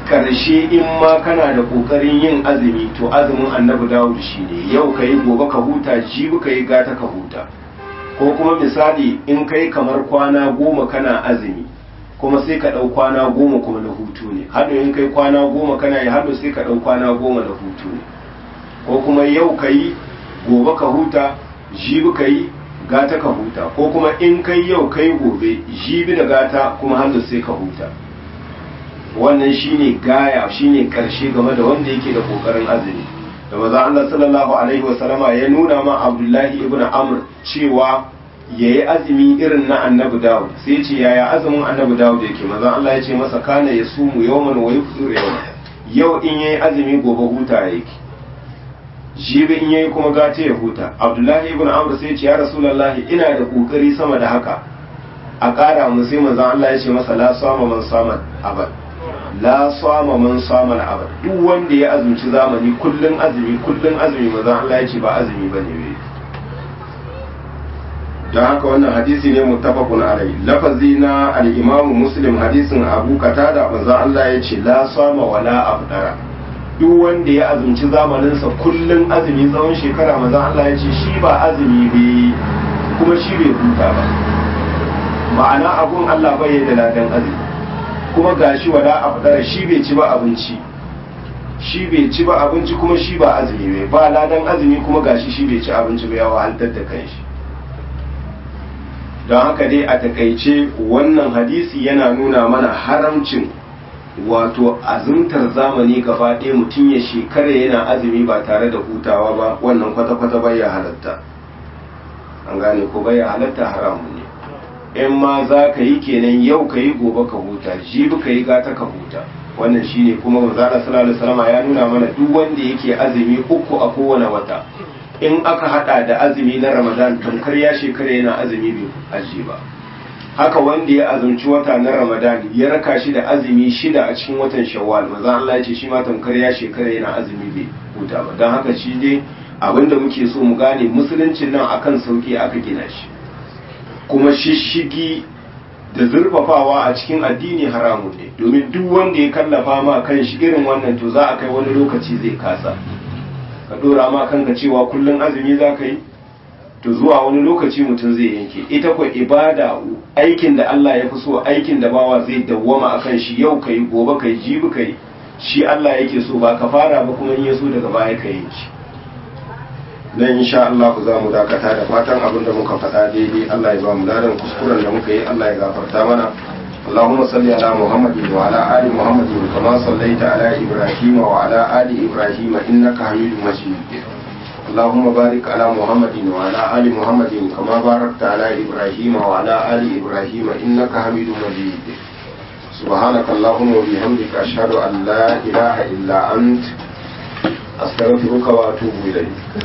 karshe in ma kana da kokarin yin azumi to azumin annabi Dawud shine yau kai gobe ka huta jibi kai gata ka huta. Ko kuma misali in kai kamar kwana goma kana azumi kuma sai ka ɗau kwana goma kuma na hutu ne, hado in kai kwana goma kana yi hado sai ka ɗau kwana goma na hutu ne. Ko kuma yau ka yi gobe ka huta jibi ka yi gata ka huta, ko kuma in kai yau kai gobe jibi da gata kuma hado sai ka huta. Wannan shine gaya shine karshe game da wanda yake da kokarin azumi. Da maza Allah sallallahu alaihi wasallama ya nuna ma Abdullahi ibn Amr cewa yayi azumi irin na Annabi Dawud, sai ce yaya azumin Annabi Dawud yake? Maza Allah ya ce masa kana yasumu yawman wa yufṭiru yawman, yau in yayi azumi gobe huta yake, jibi in yayi kuma gata ya huta. Abdullahi ibn Amr sai ce ya Rasulullahi ina da kokari sama da haka a ƙara mu, sai maza Allah ya ce masa la sama man sama abad, la sama man sama abad, duk wanda ya azumci zamani kullun azumi kullun azumi maza Allah ya ce ba azumi bane bai. don haka wannan hadisi ne muttafaqun alai. Lafazi na al-Imam Muslim hadisin Abu Qatada maza Allah ya ce la sama wala afdara, duk wanda ya azumci zamaninsa kullun azumi tsawon shekara maza Allah ya ce shi ba azumi bai kuma shi bai huta ba, ma'ana abun Allah bai da ladan azumi kuma gashi wala afdara shi bai ci ba abinci shi bai ci ba abinci kuma shi ba azumi bai ba ladan azumi kuma gashi shi bai ci abinci ba ya wahaltar da kanshi. don haka dai a takaice wannan hadisi yana nuna mana haramcin wato azumtar zamani gaba ɗaya mutum ya shekara yana azumi ba tare da hutawa ba, wannan kwata-kwata bai ya halatta. an gane ko bai ya halatta, haramun ne. in ma za ka yi kenan yau ka yi gobe ka huta jibi ka yi gata ka huta, wannan shine kuma manzala sallallahu alaihi wasallam ya nuna mana duk wanda yake azumi uku a kowane wata in aka hada da azumi na Ramadan tamkar ya shekara yana azumi bai aji ba. Haka wanda ya azumci wata na Ramadan ya raka shi da azumi shida a cikin watan Shawwal, manzo Allah ya ce shi ma tamkar ya shekara yana azumi bai huta ba. don haka shi dai abinda muke so mu gane musuluncin nan akan sauki aka gina shi, kuma shishigi da zurfafawa a cikin addini haramun ne, domin duk wanda ya kallafa ma kan shi irin wannan to za a kai wani lokaci zai kasa. Ka dora ma kanka cewa kullum azumi za ka yi, to zuwa wani lokaci mutum zai yanke. Ita kwa ibada aikin da Allah ya fi so, aikin da bawa zai dawwama a kan shi, yau ka yi gobe ka yi jibi ka yi, shi Allah yake so, ba ka fara ba kuma in ya so daga baya ka yanke. nan insha Allah za mu dakata da fatan abin da muka faɗa daidai Allah ya ba mu ladan, kuskuren da muka yi Allah ya gafarta mana. اللهم صل على محمد وعلى آل محمد كما صليت على إبراهيم وعلى آل إبراهيم إنك حميد مجيد. اللهم بارك على محمد وعلى آل محمد كما باركت على إبراهيم وعلى آل إبراهيم إنك حميد مجيد. سبحانك اللهم وبحمدك أشهد أن لا إله إلا أنت أستغفرك وأتوب إليك.